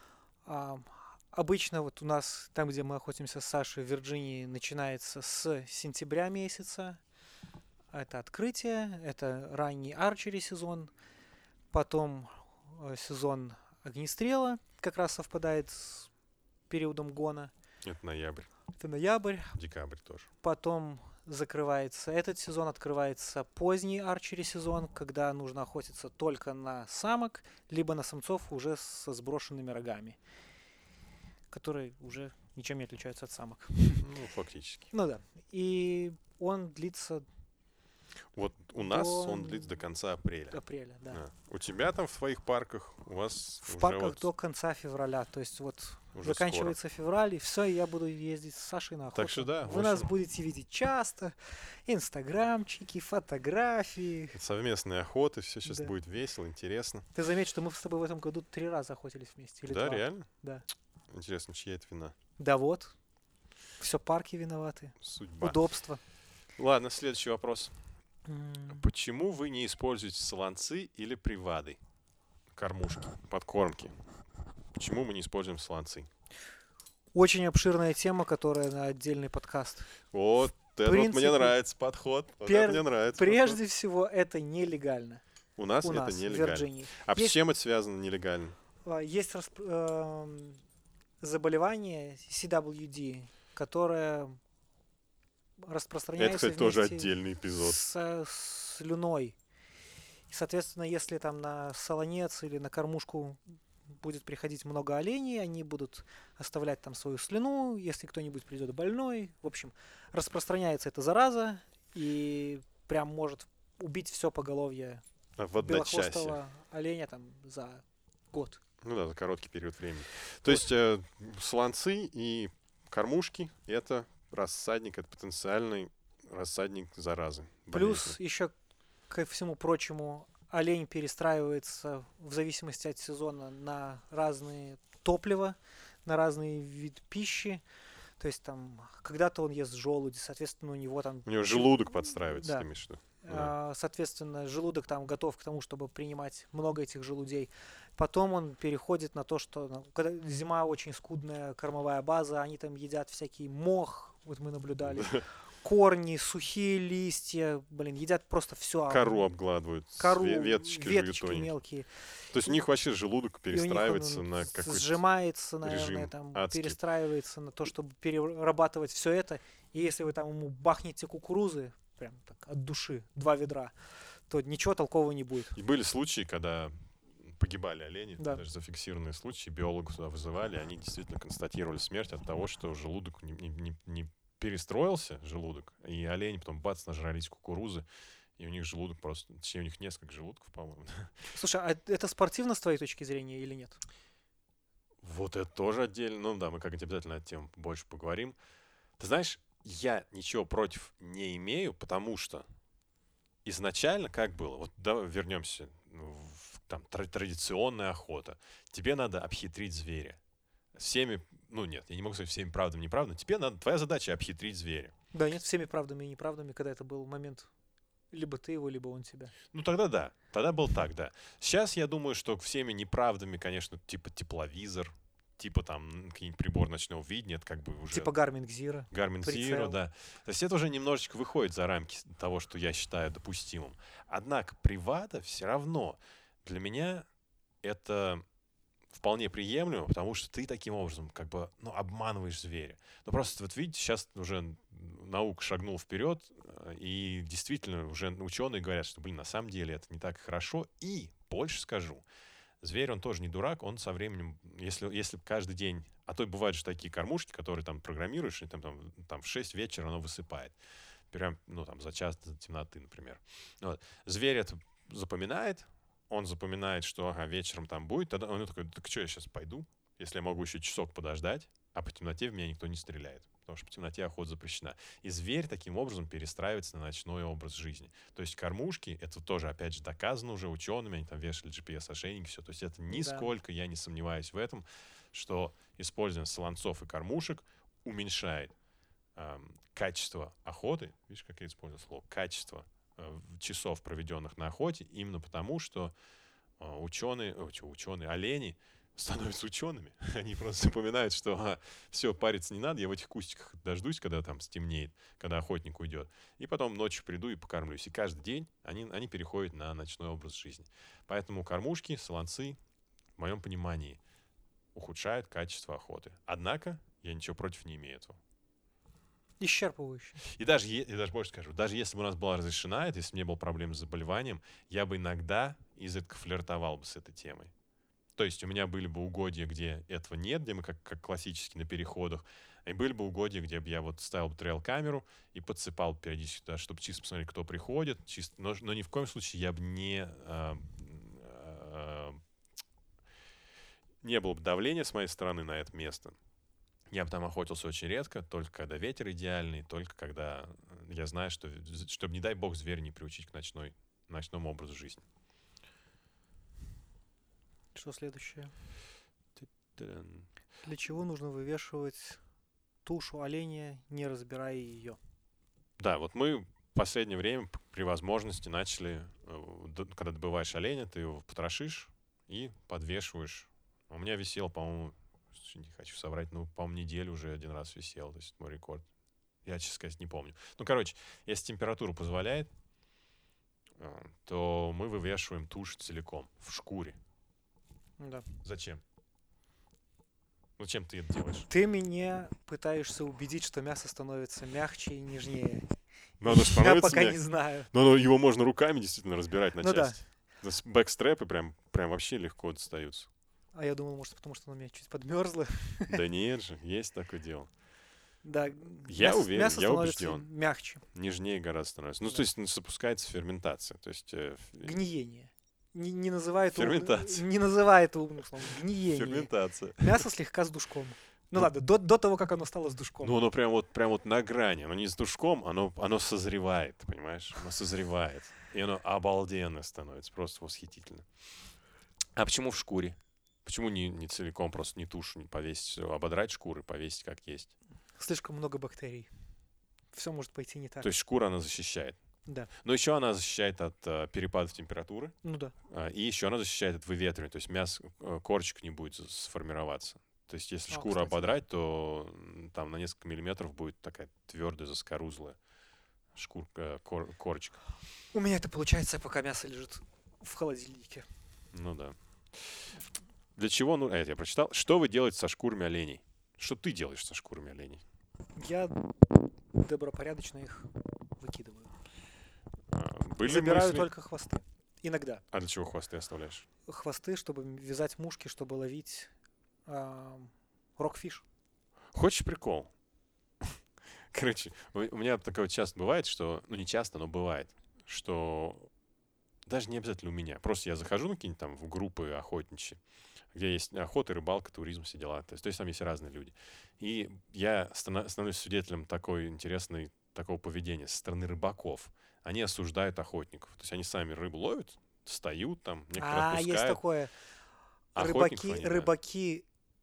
Обычно вот у нас, там, где мы охотимся с Сашей в Вирджинии, начинается с сентября месяца. Это открытие, это ранний арчери сезон. Потом сезон огнестрела как раз совпадает с периодом гона. Это ноябрь. Это ноябрь. Декабрь тоже. Потом закрывается этот сезон, открывается поздний арчери сезон, когда нужно охотиться только на самок, либо на самцов уже со сброшенными рогами, которые уже ничем не отличаются от самок. Ну, фактически. Ну да. И он длится... Вот у нас он длится до конца апреля. Апреля, да. У тебя там в твоих парках, у вас в уже парках вот до конца февраля. То есть вот уже заканчивается февраль, и все, я буду ездить с Сашей на охоту. Так что да. Вы нас будете видеть часто. Инстаграмчики, фотографии. Совместные охоты, все сейчас Да. будет весело, интересно. Ты заметь, что мы с тобой в этом году 3 раза охотились вместе. Или Да, 2. реально? Да. Интересно, чья это вина? Да вот. Все парки виноваты. Судьба. Удобство. Ладно, следующий вопрос. Почему вы не используете солонцы или привады? Кормушки, подкормки. Почему мы не используем солонцы? Очень обширная тема, которая на отдельный подкаст. Вот, это вот мне нравится подход. Вот это мне нравится Прежде всего, это нелегально. У нас У это нас в нелегально. Вирджинии. А с чем это связано нелегально? Есть заболевание CWD, которое распространяется Это, кстати, тоже вместе отдельный эпизод. с слюной. И, соответственно, если там на солонец или на кормушку будет приходить много оленей, они будут оставлять там свою слюну, если кто-нибудь придет больной. В общем, распространяется эта зараза и прям может убить все поголовье В одночасье. белохвостого оленя там за год. Ну да, за короткий период времени. То есть солонцы и кормушки — это рассадник, это потенциальный рассадник заразы. Плюс еще ко всему прочему олень перестраивается в зависимости от сезона на разные топлива, на разный вид пищи. То есть там когда-то он ест желуди, соответственно, у него там... У него желудок подстраивается, Да. ты имеешь в виду? Да. Соответственно, желудок там готов к тому, чтобы принимать много этих желудей. Потом он переходит на то, что когда зима очень скудная, кормовая база, они там едят всякий мох, вот мы наблюдали, корни, сухие листья, едят просто все. Кору обгладывают, Кору, веточки жуют мелкие. То есть у них вообще желудок перестраивается на какой-то сжимается, наверное, режим там адский. перестраивается на то, чтобы перерабатывать все это. И если вы там ему бахнете кукурузы, прям так от души, 2 ведра, то ничего толкового не будет. И были случаи, когда погибали олени, Да. даже зафиксированные случаи, биологов сюда вызывали, они действительно констатировали смерть от того, что желудок не перестроился, желудок, и олени потом бац, нажрались кукурузы, и у них желудок просто, точнее, у них несколько желудков, по-моему. Слушай, а это спортивно с твоей точки зрения или нет? Вот это тоже отдельно. Ну да, мы как-нибудь обязательно на эту тему больше поговорим. Ты знаешь, я ничего против не имею, потому что изначально как было? Вот давай вернемся в там, традиционная охота. Тебе надо обхитрить зверя. всеми, ну нет, я не могу сказать всеми правдами и неправдами, твоя задача обхитрить зверя. Да, нет, всеми правдами и неправдами, когда это был момент, либо ты его, либо он тебя. Ну тогда да, тогда был так, да. Сейчас я думаю, что всеми неправдами, конечно, типа тепловизор, типа там какой-нибудь прибор ночного видения, это как бы уже... Типа Garmin Xero. Garmin прицел. Xero, да. То есть это уже немножечко выходит за рамки того, что я считаю допустимым. Однако привата все равно для меня это вполне приемлемо, потому что ты таким образом как бы, ну, обманываешь зверя. Ну, просто вот видите, сейчас уже наука шагнула вперед, и действительно уже ученые говорят, что, блин, на самом деле это не так хорошо. И больше скажу, зверь, он тоже не дурак, он со временем, если каждый день, а то и бывают же такие кормушки, которые там программируешь, и там в 6 вечера оно высыпает. Прям, ну, там, за час до темноты, например. Вот. Зверь это запоминает, он запоминает, что, ага, вечером там будет, тогда он такой, так что я сейчас пойду, если я могу еще часок подождать, а по темноте в меня никто не стреляет, потому что по темноте охота запрещена. И зверь таким образом перестраивается на ночной образ жизни. То есть кормушки, это тоже, опять же, доказано уже учеными, они там вешали GPS-ошейники, все. То есть это нисколько, я не сомневаюсь в этом, что использование солонцов и кормушек уменьшает качество охоты, видишь, как я использую слово, качество часов, проведенных на охоте, именно потому, что ученые, олени становятся учеными. Они просто запоминают, что все, париться не надо, я в этих кустиках дождусь, когда там стемнеет, когда охотник уйдет. И потом ночью приду и покормлюсь. И каждый день они переходят на ночной образ жизни. Поэтому кормушки, солонцы, в моем понимании, ухудшают качество охоты. Однако я ничего против не имею этого. Исчерпывающе. И даже больше скажу, даже если бы у нас была разрешена это, если бы не было проблем с заболеванием, я бы иногда изредка флиртовал бы с этой темой. То есть у меня были бы угодья, где этого нет, где мы как классически на переходах, и были бы угодья, где бы я вот ставил трейл-камеру и подсыпал периодически туда, чтобы чисто посмотреть, кто приходит, но ни в коем случае я бы не было бы давления с моей стороны на это место. Я бы там охотился очень редко, только когда ветер идеальный, только когда я знаю, что, чтобы, не дай бог, зверя не приучить к ночному образу жизни. Что следующее? Для чего нужно вывешивать тушу оленя, не разбирая ее? Да, вот мы в последнее время при возможности начали, когда добываешь оленя, ты его потрошишь и подвешиваешь. У меня висел, по-моему, не хочу соврать, по-моему, неделю уже один раз висел, то есть мой рекорд. Я, честно сказать, не помню. Ну, короче, если температура позволяет, то мы вывешиваем тушь целиком, в шкуре. Да. Зачем? Зачем ты это делаешь? Ты меня пытаешься убедить, что мясо становится мягче и нежнее. Но оно становится Я пока не знаю. Но его можно руками действительно разбирать на части. Да. Бэкстрепы прям вообще легко достаются. А я думал, может, потому что оно у меня чуть подмерзло. Да нет же, есть такое дело. Да, я уверен, мясо я становится убежден. мягче. Нежнее гораздо становится. Ну, Да. то есть запускается ферментация. То есть, гниение. Не называй это Ферментация. Не называй это умным словом. Гниение. Ферментация. Мясо слегка с душком. Ну ладно, до того, как оно стало с душком. Ну, оно прям вот на грани. Оно не с душком, оно созревает, понимаешь? Оно созревает. И оно обалденно становится, просто восхитительно. А почему в шкуре? Почему не целиком, просто не тушу не повесить, ободрать шкуры, повесить как есть? Слишком много бактерий. Все может пойти не так. То есть шкура она защищает. Да. Но еще она защищает от перепадов температуры. Ну да. И еще она защищает от выветривания. То есть мясо, корочек не будет сформироваться. То есть если шкуру кстати, ободрать, то там на несколько миллиметров будет такая твердая, заскорузлая шкурка, корочка. У меня это получается, пока мясо лежит в холодильнике. Ну да. Для чего? Ну, это я прочитал. Что вы делаете со шкурами оленей? Что ты делаешь со шкурами оленей? Я добропорядочно их выкидываю. Были Забираю мысли... только хвосты. Иногда. А для чего хвосты оставляешь? Хвосты, чтобы вязать мушки, чтобы ловить рокфиш. Хочешь прикол? Короче, у меня такое часто бывает, что... Ну, не часто, но бывает, что... Даже не обязательно у меня. Просто я захожу на какие-нибудь там в группы охотничьи, где есть охота, рыбалка, туризм, все дела. То есть там есть разные люди. И я становлюсь свидетелем такого поведения со стороны рыбаков. Они осуждают охотников. То есть они сами рыбу ловят, встают там, некоторые отпускают. Есть такое. Рыбаки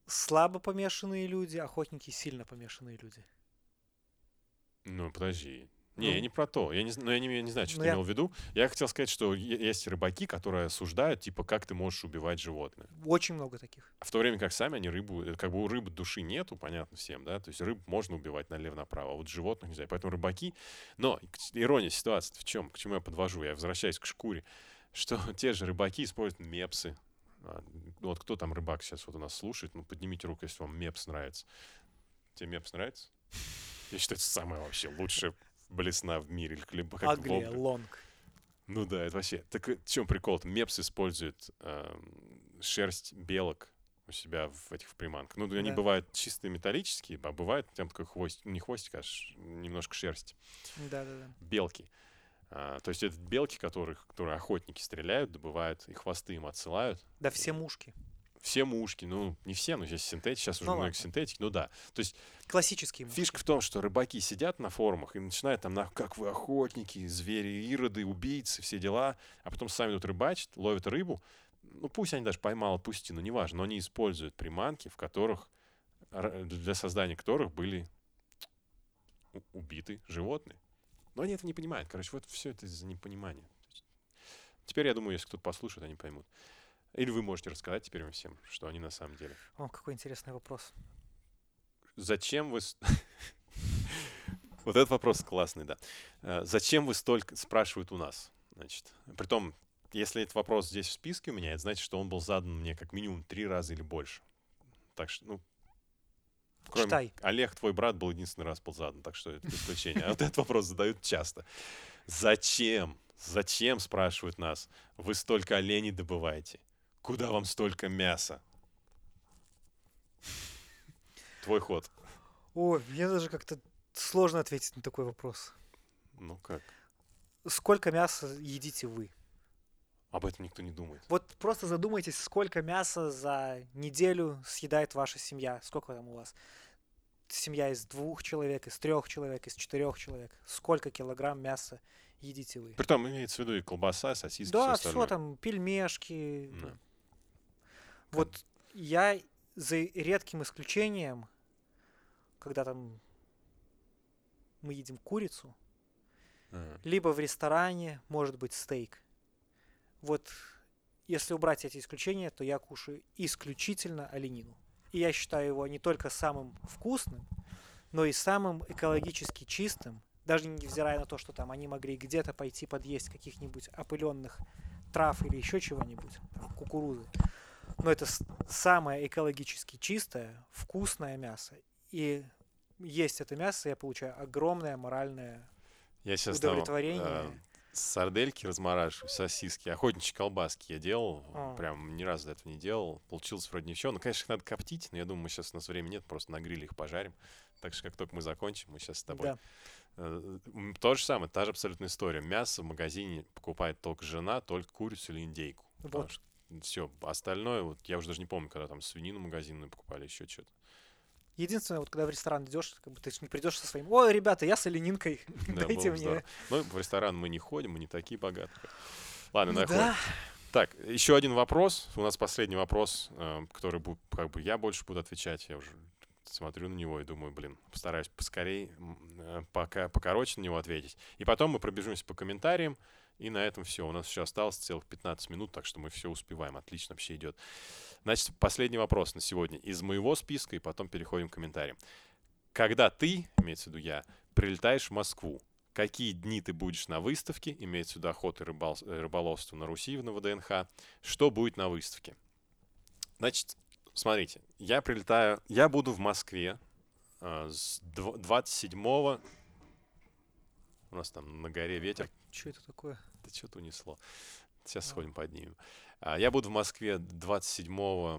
слабо помешанные люди, охотники сильно помешанные люди. Ну, подожди. Не, я Ну, не про то. Я не знаю, что ну ты я имел в виду. Я хотел сказать, что есть рыбаки, которые осуждают, типа, как ты можешь убивать животное. очень много таких. А в то время как сами они рыбу, как бы у рыбы души нету, понятно всем, да, то есть рыб можно убивать налево-направо, а вот животных нельзя. Поэтому рыбаки, но ирония ситуации в чем, к чему я подвожу, я возвращаюсь к шкуре, что те же рыбаки используют мепсы. Ну вот кто там рыбак сейчас вот у нас слушает, ну поднимите руку, если вам мепс нравится. Тебе мепс нравится? Я считаю, это самая вообще лучшая блесна в мире, либо как Ugly воблер. long. Ну да, это вообще. Так в чем прикол-то? Мепс использует шерсть белок у себя в приманках. Ну, они Да, бывают чисто металлические, а бывает там такой хвостик, ну, не хвостик, а немножко шерсть. да. Белки. То есть это белки, которые охотники стреляют, добывают, и хвосты им отсылают. Да, все мушки. Все мушки, ну, не все, но сейчас уже Ну много ладно. синтетики, ну да. То есть Классические мушки. фишка в том, что рыбаки сидят на форумах и начинают там, как вы охотники, звери, ироды, убийцы, все дела, а потом сами тут рыбачат, ловят рыбу. Ну, пусть они даже поймал, пусти, ну, неважно, но они используют приманки, в которых, для создания которых были убиты животные. Но они это не понимают. Короче, вот все это из-за непонимания. Теперь, я думаю, если кто-то послушает, они поймут. Или вы можете рассказать теперь им всем, что они на самом деле. О, какой интересный вопрос. Зачем вы... Вот этот вопрос классный, да. Зачем вы столько спрашивают у нас? Значит, притом, если этот вопрос здесь в списке у меня, это значит, что он был задан мне как минимум 3 раза или больше. Так что, ну, кроме Читай. Олег, твой брат, был единственный раз был задан, так что это исключение. А вот этот вопрос задают часто. Зачем? Зачем, спрашивают нас, вы столько оленей добываете? Куда вам столько мяса? Твой ход. Ой, мне даже как-то сложно ответить на такой вопрос. Ну как? Сколько мяса едите вы? Об этом никто не думает. Вот просто задумайтесь, сколько мяса за неделю съедает ваша семья. Сколько там у вас? Семья из 2 человек, из 3 человек, из 4 человек. Сколько килограмм мяса едите вы? Притом имеется в виду и колбаса, сосиски, Да, все все остальное. там, пельмешки. Да. Вот я за редким исключением, когда там мы едим курицу, либо в ресторане, может быть, стейк. Вот если убрать эти исключения, то я кушаю исключительно оленину. И я считаю его не только самым вкусным, но и самым экологически чистым, даже невзирая на то, что там они могли где-то пойти подъесть каких-нибудь опыленных трав или еще чего-нибудь, там, кукурузы. Но это самое экологически чистое, вкусное мясо. И есть это мясо, я получаю огромное моральное Я сейчас удовлетворение. сардельки размораживаю, сосиски, охотничьи колбаски я делал. А. Прям ни разу до этого не делал. Получилось вроде ничего. Ну, конечно, их надо коптить, но я думаю, сейчас у нас времени нет, просто на гриле их пожарим. Так что как только мы закончим, мы сейчас с тобой. Да. То же самое, та же абсолютная история. Мясо в магазине покупает только жена, только курицу или индейку. Вот. Все, остальное, вот я уже даже не помню, когда там свинину магазинную покупали, еще что-то. Единственное, вот когда в ресторан идешь, как бы ты не придешь со своим: ой, ребята, я с оленинкой, Да, дайте было бы мне. здорово. Но в ресторан мы не ходим, мы не такие богатые. Ладно, Ну находим. да. Так, еще один вопрос. У нас последний вопрос, который как бы я больше буду отвечать. Я уже смотрю на него и думаю, блин, постараюсь поскорей, покороче на него ответить. И потом мы пробежимся по комментариям, и на этом все. У нас еще осталось целых 15 минут, так что мы все успеваем. Отлично вообще идет. Значит, последний вопрос на сегодня из моего списка, и потом переходим к комментариям. Когда ты, имеется в виду я, прилетаешь в Москву, какие дни ты будешь на выставке, имеется в виду охота и рыболовство на Руси на ВДНХ, что будет на выставке? Значит, смотрите, я прилетаю, я буду в Москве с 27-го, у нас там на горе ветер. Что это такое? Да что-то унесло. Сейчас сходим поднимем. Я буду в Москве 27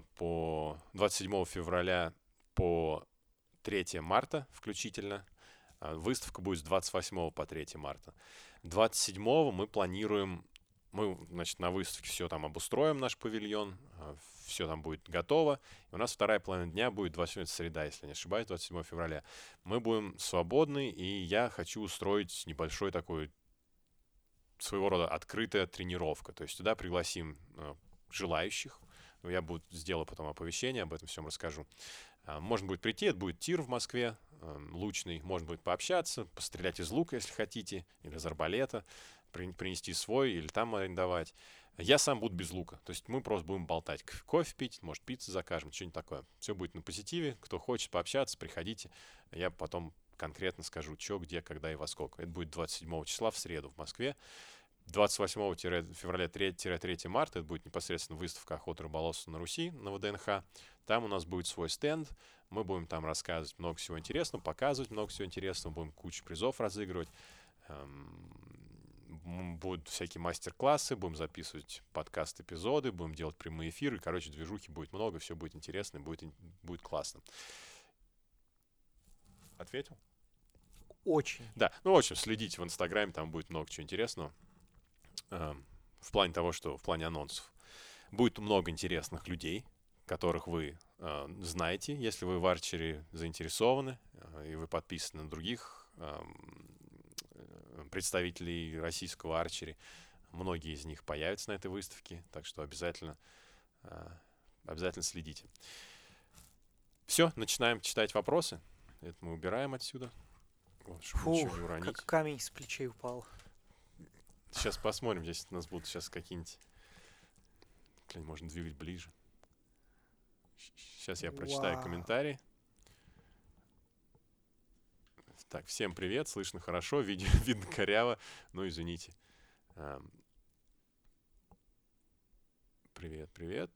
февраля по 3 марта включительно. Выставка будет с 28 по 3 марта. 27 мы планируем, значит, на выставке все там обустроим, наш павильон, все там будет готово. И у нас вторая половина дня будет, 27 среда, если не ошибаюсь, 27 февраля. Мы будем свободны, и я хочу устроить небольшой такой своего рода открытая тренировка. То есть туда пригласим желающих. Я сделаю потом оповещение, об этом всем расскажу. Можно будет прийти, это будет тир в Москве, лучный. Можно будет пообщаться, пострелять из лука, если хотите, или из арбалета, принести свой или там арендовать. Я сам буду без лука. То есть мы просто будем болтать. Кофе пить, может, пиццу закажем, что-нибудь такое. Все будет на позитиве. Кто хочет пообщаться, приходите. Я потом конкретно скажу, что, где, когда и во сколько. Это будет 27 числа в среду в Москве. 28 февраля 3 марта это будет непосредственно выставка «Охота и рыболовство на Руси» на ВДНХ. Там у нас будет свой стенд. Мы будем там рассказывать много всего интересного, показывать много всего интересного. Будем кучу призов разыгрывать. Будут всякие мастер-классы, будем записывать подкаст-эпизоды, будем делать прямые эфиры. Короче, движухи будет много, все будет интересно, будет классно. Ответил? Очень. Да, в общем, следите в Инстаграме, там будет много чего интересного. В плане того, что в плане анонсов. Будет много интересных людей, которых вы знаете, если вы в Арчере заинтересованы, и вы подписаны на других представителей российского арчери. Многие из них появятся на этой выставке, так что обязательно следите. Все, начинаем читать вопросы. Это мы убираем отсюда. Вот, чтобы ничего не уронить. Как камень с плечей упал. Сейчас посмотрим, здесь у нас будут сейчас какие-нибудь... Можно двигать ближе. Сейчас я прочитаю комментарии. Так, всем привет, слышно хорошо, видно коряво, ну извините. Привет.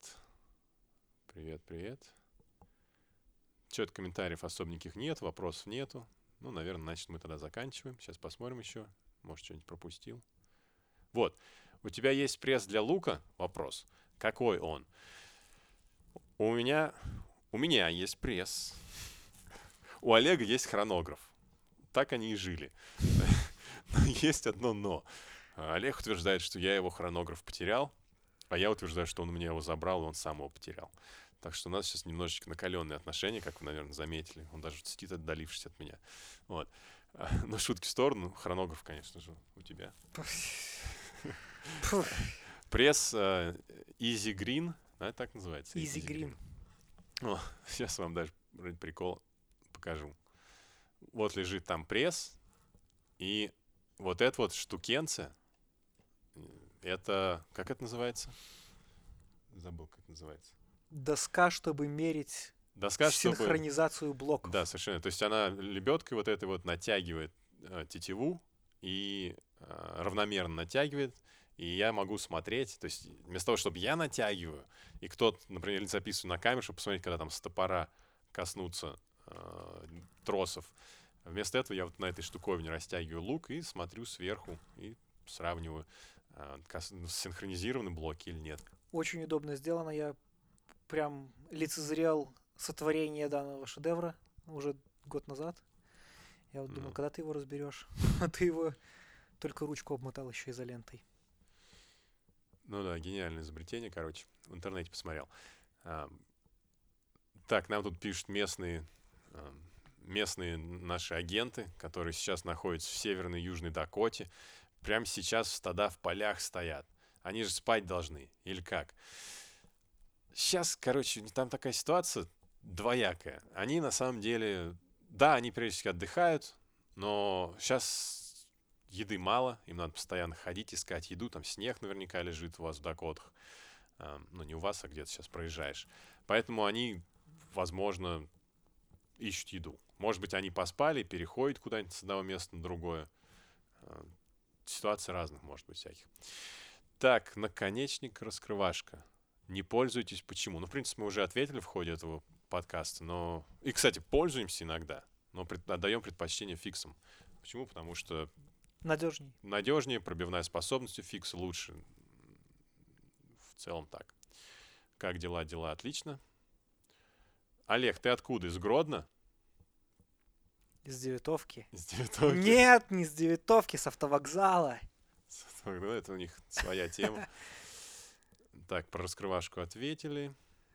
Что-то комментариев особеньких нет, вопросов нету. Ну, наверное, значит, мы тогда заканчиваем. Сейчас посмотрим еще. Может, что-нибудь пропустил. Вот. У тебя есть пресс для лука? Вопрос. Какой он? У меня есть пресс. У Олега есть хронограф. Так они и жили. Но есть одно но. Олег утверждает, что я его хронограф потерял, а я утверждаю, что он у меня его забрал, и он сам его потерял. Так что у нас сейчас немножечко накаленные отношения, как вы, наверное, заметили. Он даже сидит, отдалившись от меня. Вот. Но шутки в сторону. Хронограф, конечно же, у тебя. Пресс Easy Green. Да, так называется? Easy Green. Сейчас вам даже ради прикола покажу. Вот лежит там пресс. И вот эта вот штукенция, это... Как это называется? Забыл, как это называется. Доска, чтобы мерить синхронизацию блоков. Да, совершенно. То есть она лебедкой вот этой вот натягивает тетиву и равномерно натягивает. И я могу смотреть, то есть вместо того, чтобы я натягиваю, и кто-то, например, записываю на камеру, чтобы посмотреть, когда там с топора коснутся тросов, вместо этого я вот на этой штуковине растягиваю лук и смотрю сверху и сравниваю, синхронизированы блоки или нет. Очень удобно сделано. Я прям лицезрел сотворение данного шедевра уже год назад. Я вот думал, когда ты его разберешь? А ты его только ручку обмотал еще изолентой. Ну да, гениальное изобретение, короче. В интернете посмотрел. Так, нам тут пишут местные наши агенты, которые сейчас находятся в Северной и Южной Дакоте. Прямо сейчас стада в полях стоят. Они же спать должны. Или как? Сейчас, короче, там такая ситуация двоякая. Они на самом деле... Да, они периодически отдыхают, но сейчас еды мало. Им надо постоянно ходить, искать еду. Там снег наверняка лежит у вас в Дакотах. Ну, не у вас, а где-то сейчас проезжаешь. Поэтому они, возможно, ищут еду. Может быть, они поспали, переходят куда-нибудь с одного места на другое. Ситуаций разных, может быть, всяких. Так, наконечник-раскрывашка. Не пользуйтесь. Почему? Ну, в принципе, мы уже ответили в ходе этого подкаста. Но... И, кстати, пользуемся иногда, но отдаем предпочтение фиксам. Почему? Потому что... Надежнее, пробивная способность у фикса лучше. В целом так. Как дела? Дела отлично. Олег, ты откуда? Из Гродно? Из Девятовки. Из Девятовки? Нет, не с Девятовки, с автовокзала. Это у них своя тема. Так, про раскрывашку ответили.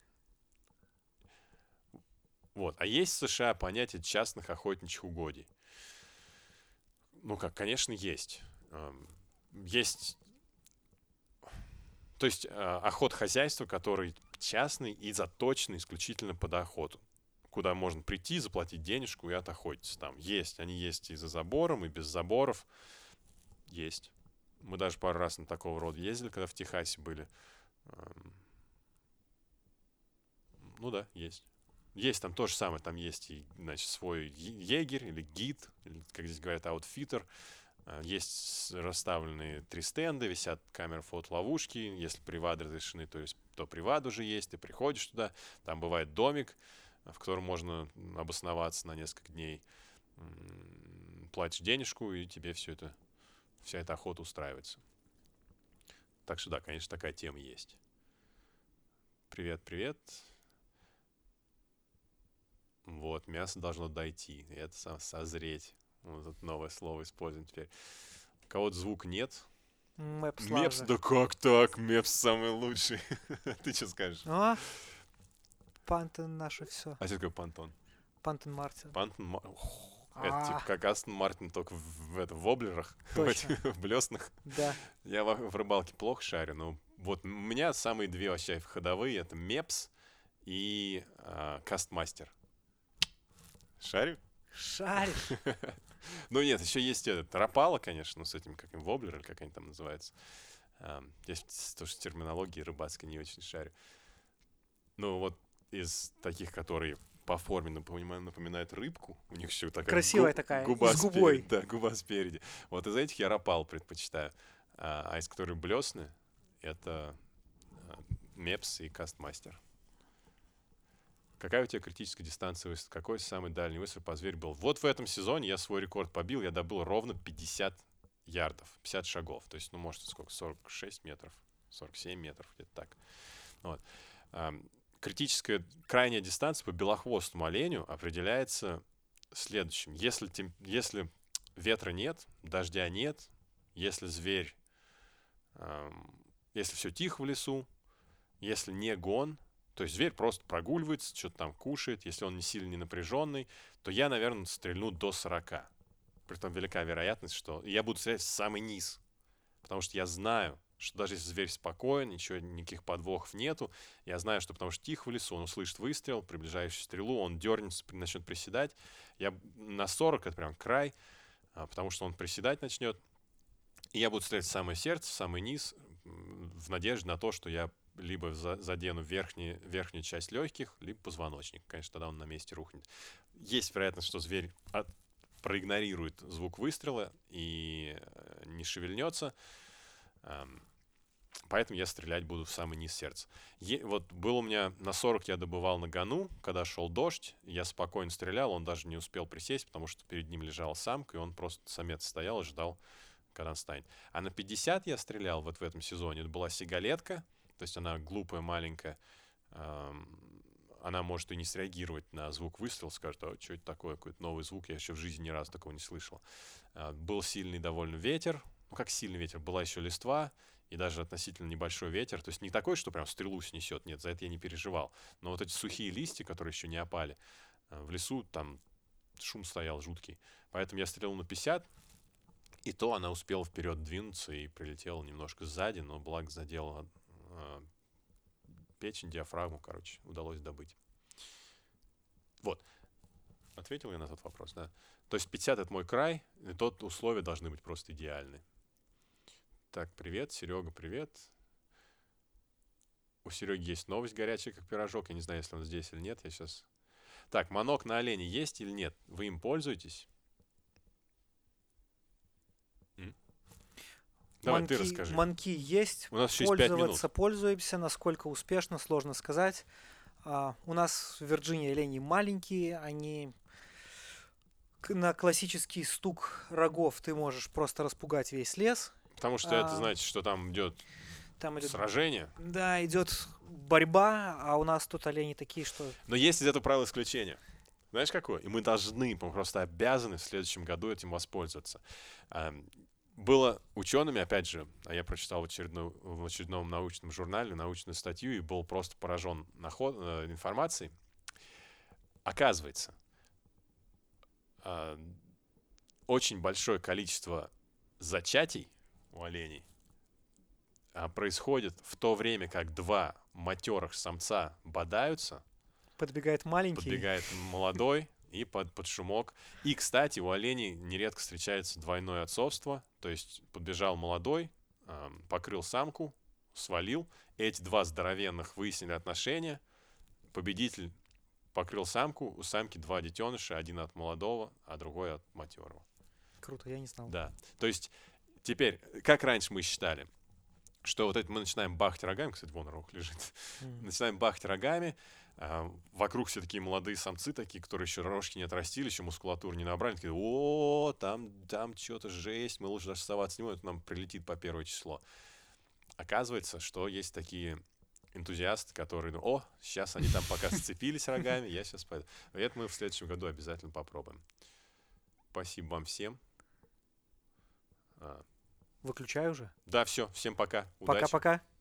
Вот. А есть в США понятие частных охотничьих угодий? Ну как, конечно, есть. Есть... То есть охотхозяйство, который частный и заточенный исключительно под охоту, куда можно прийти, заплатить денежку и отохотиться. Там есть, они есть и за забором, и без заборов. Есть. Мы даже пару раз на такого рода ездили, когда в Техасе были. Ну да, есть. Есть там то же самое, там есть и, значит, свой егерь или гид, или, как здесь говорят, аутфиттер. Есть расставленные 3 стенда, висят камеры фотоловушки. Если привады разрешены, то приват уже есть. Ты приходишь туда, там бывает домик, в котором можно обосноваться на несколько дней. Платишь денежку, и тебе вся эта охота устраивается. Так что да, конечно, такая тема есть. Привет, привет. Вот, мясо должно дойти, и это созреть. Вот это новое слово используем теперь. У кого-то звук нет. Мэпс, да как так? Мэпс самый лучший. Ты что скажешь? Пантон наше все. А что такое Пантон? Пантон Мартин. Это типа как Астон Мартин, только в воблерах, в блесных. Да. Я в рыбалке плохо шарю, но вот у меня самые 2 вообще ходовые. Это Мепс и Кастмастер. Шарю? Шаришь? Ну нет, еще есть этот Рапала, конечно, с этим, как им, воблер, или как они там называются. Есть тоже терминологии рыбацкой не очень шарю. Ну вот из таких, которые по форме напоминают рыбку, у них еще такая красивая такая, губа с губой. Да, губа спереди. Вот из этих я Рапал предпочитаю. А из которых блесны, это Мепс и Кастмастер. Какая у тебя критическая дистанция выстрела? Какой самый дальний выстрел по зверю был? Вот в этом сезоне я свой рекорд побил. Я добыл ровно 50 ярдов, 50 шагов. То есть, может, сколько? 46 метров, 47 метров, где-то так. Вот. Критическая крайняя дистанция по белохвостому оленю определяется следующим. Если ветра нет, дождя нет, если зверь, если все тихо в лесу, если не гон, то есть зверь просто прогуливается, что-то там кушает. Если он не сильно не напряженный, то я, наверное, стрельну до 40. Притом велика вероятность, что я буду стрелять в самый низ. Потому что я знаю, что даже если зверь спокоен, никаких подвохов нету, я знаю, что потому что тихо в лесу, он услышит выстрел, приближающую стрелу, он дернется, начнет приседать. Я на 40, это прям край, потому что он приседать начнет. И я буду стрелять в самое сердце, в самый низ, в надежде на то, что я либо задену верхнюю часть легких, либо позвоночник. Конечно, тогда он на месте рухнет. Есть вероятность, что зверь проигнорирует звук выстрела и не шевельнется. Поэтому я стрелять буду в самый низ сердца. Вот был у меня на 40 я добывал на гону, когда шел дождь, я спокойно стрелял, он даже не успел присесть, потому что перед ним лежала самка, и он просто самец стоял и ждал, когда он станет. А на 50 я стрелял вот в этом сезоне. Это была сигалетка, то есть она глупая, маленькая. Она может и не среагировать на звук выстрела, скажет, что это такое, какой-то новый звук, я еще в жизни ни разу такого не слышал. Был сильный довольно ветер, ну как сильный ветер, была еще листва, и даже относительно небольшой ветер, то есть не такой, что прям стрелу снесет, нет, за это я не переживал. Но вот эти сухие листья, которые еще не опали, в лесу там шум стоял жуткий. Поэтому я стрелял на 50, и то она успела вперед двинуться и прилетела немножко сзади, но благо задела печень, диафрагму, короче, удалось добыть. Вот. Ответил я на тот вопрос, да? То есть 50 — это мой край, и тут условия должны быть просто идеальны. Так, привет, Серега, привет. У Сереги есть новость горячая, как пирожок. Я не знаю, если он здесь или нет. Я сейчас... Так, манок на олене есть или нет? Вы им пользуетесь? Давай, ты расскажи. Манки есть. У нас еще есть 5 минут. Пользуемся. Насколько успешно, сложно сказать. У нас в Вирджинии олени маленькие. Они... На классический стук рогов ты можешь просто распугать весь лес. Потому что это значит, что там идет сражение. Да, идет борьба, а у нас тут олени такие, что... Но есть из этого правила исключения. Знаешь, какое? И мы должны, мы просто обязаны в следующем году этим воспользоваться. Было учеными, опять же, а я прочитал в очередном научном журнале научную статью и был просто поражен информацией. Оказывается, очень большое количество зачатий у оленей происходит в то время, как два матерых самца бодаются, Подбегает маленький. подбегает молодой и под шумок. И, кстати, у оленей нередко встречается двойное отцовство, то есть подбежал молодой, покрыл самку, свалил, эти два здоровенных выяснили отношения, победитель покрыл самку, у самки два детеныша, один от молодого, а другой от матерого. Круто, я не знал. Да, то есть теперь, как раньше мы считали, что вот это мы начинаем бахать рогами, кстати, вон рог лежит, начинаем бахать рогами, вокруг все такие молодые самцы, такие, которые еще рожки не отрастили, еще мускулатуру не набрали, такие, о, там что-то жесть, мы лучше даже соваться не будем, это нам прилетит по 1 число. Оказывается, что есть такие энтузиасты, которые, о, сейчас они там пока сцепились рогами, я сейчас пойду. И это мы в следующем году обязательно попробуем. Спасибо вам всем. Выключаю уже. Да, все, всем пока. Удачи. Пока-пока.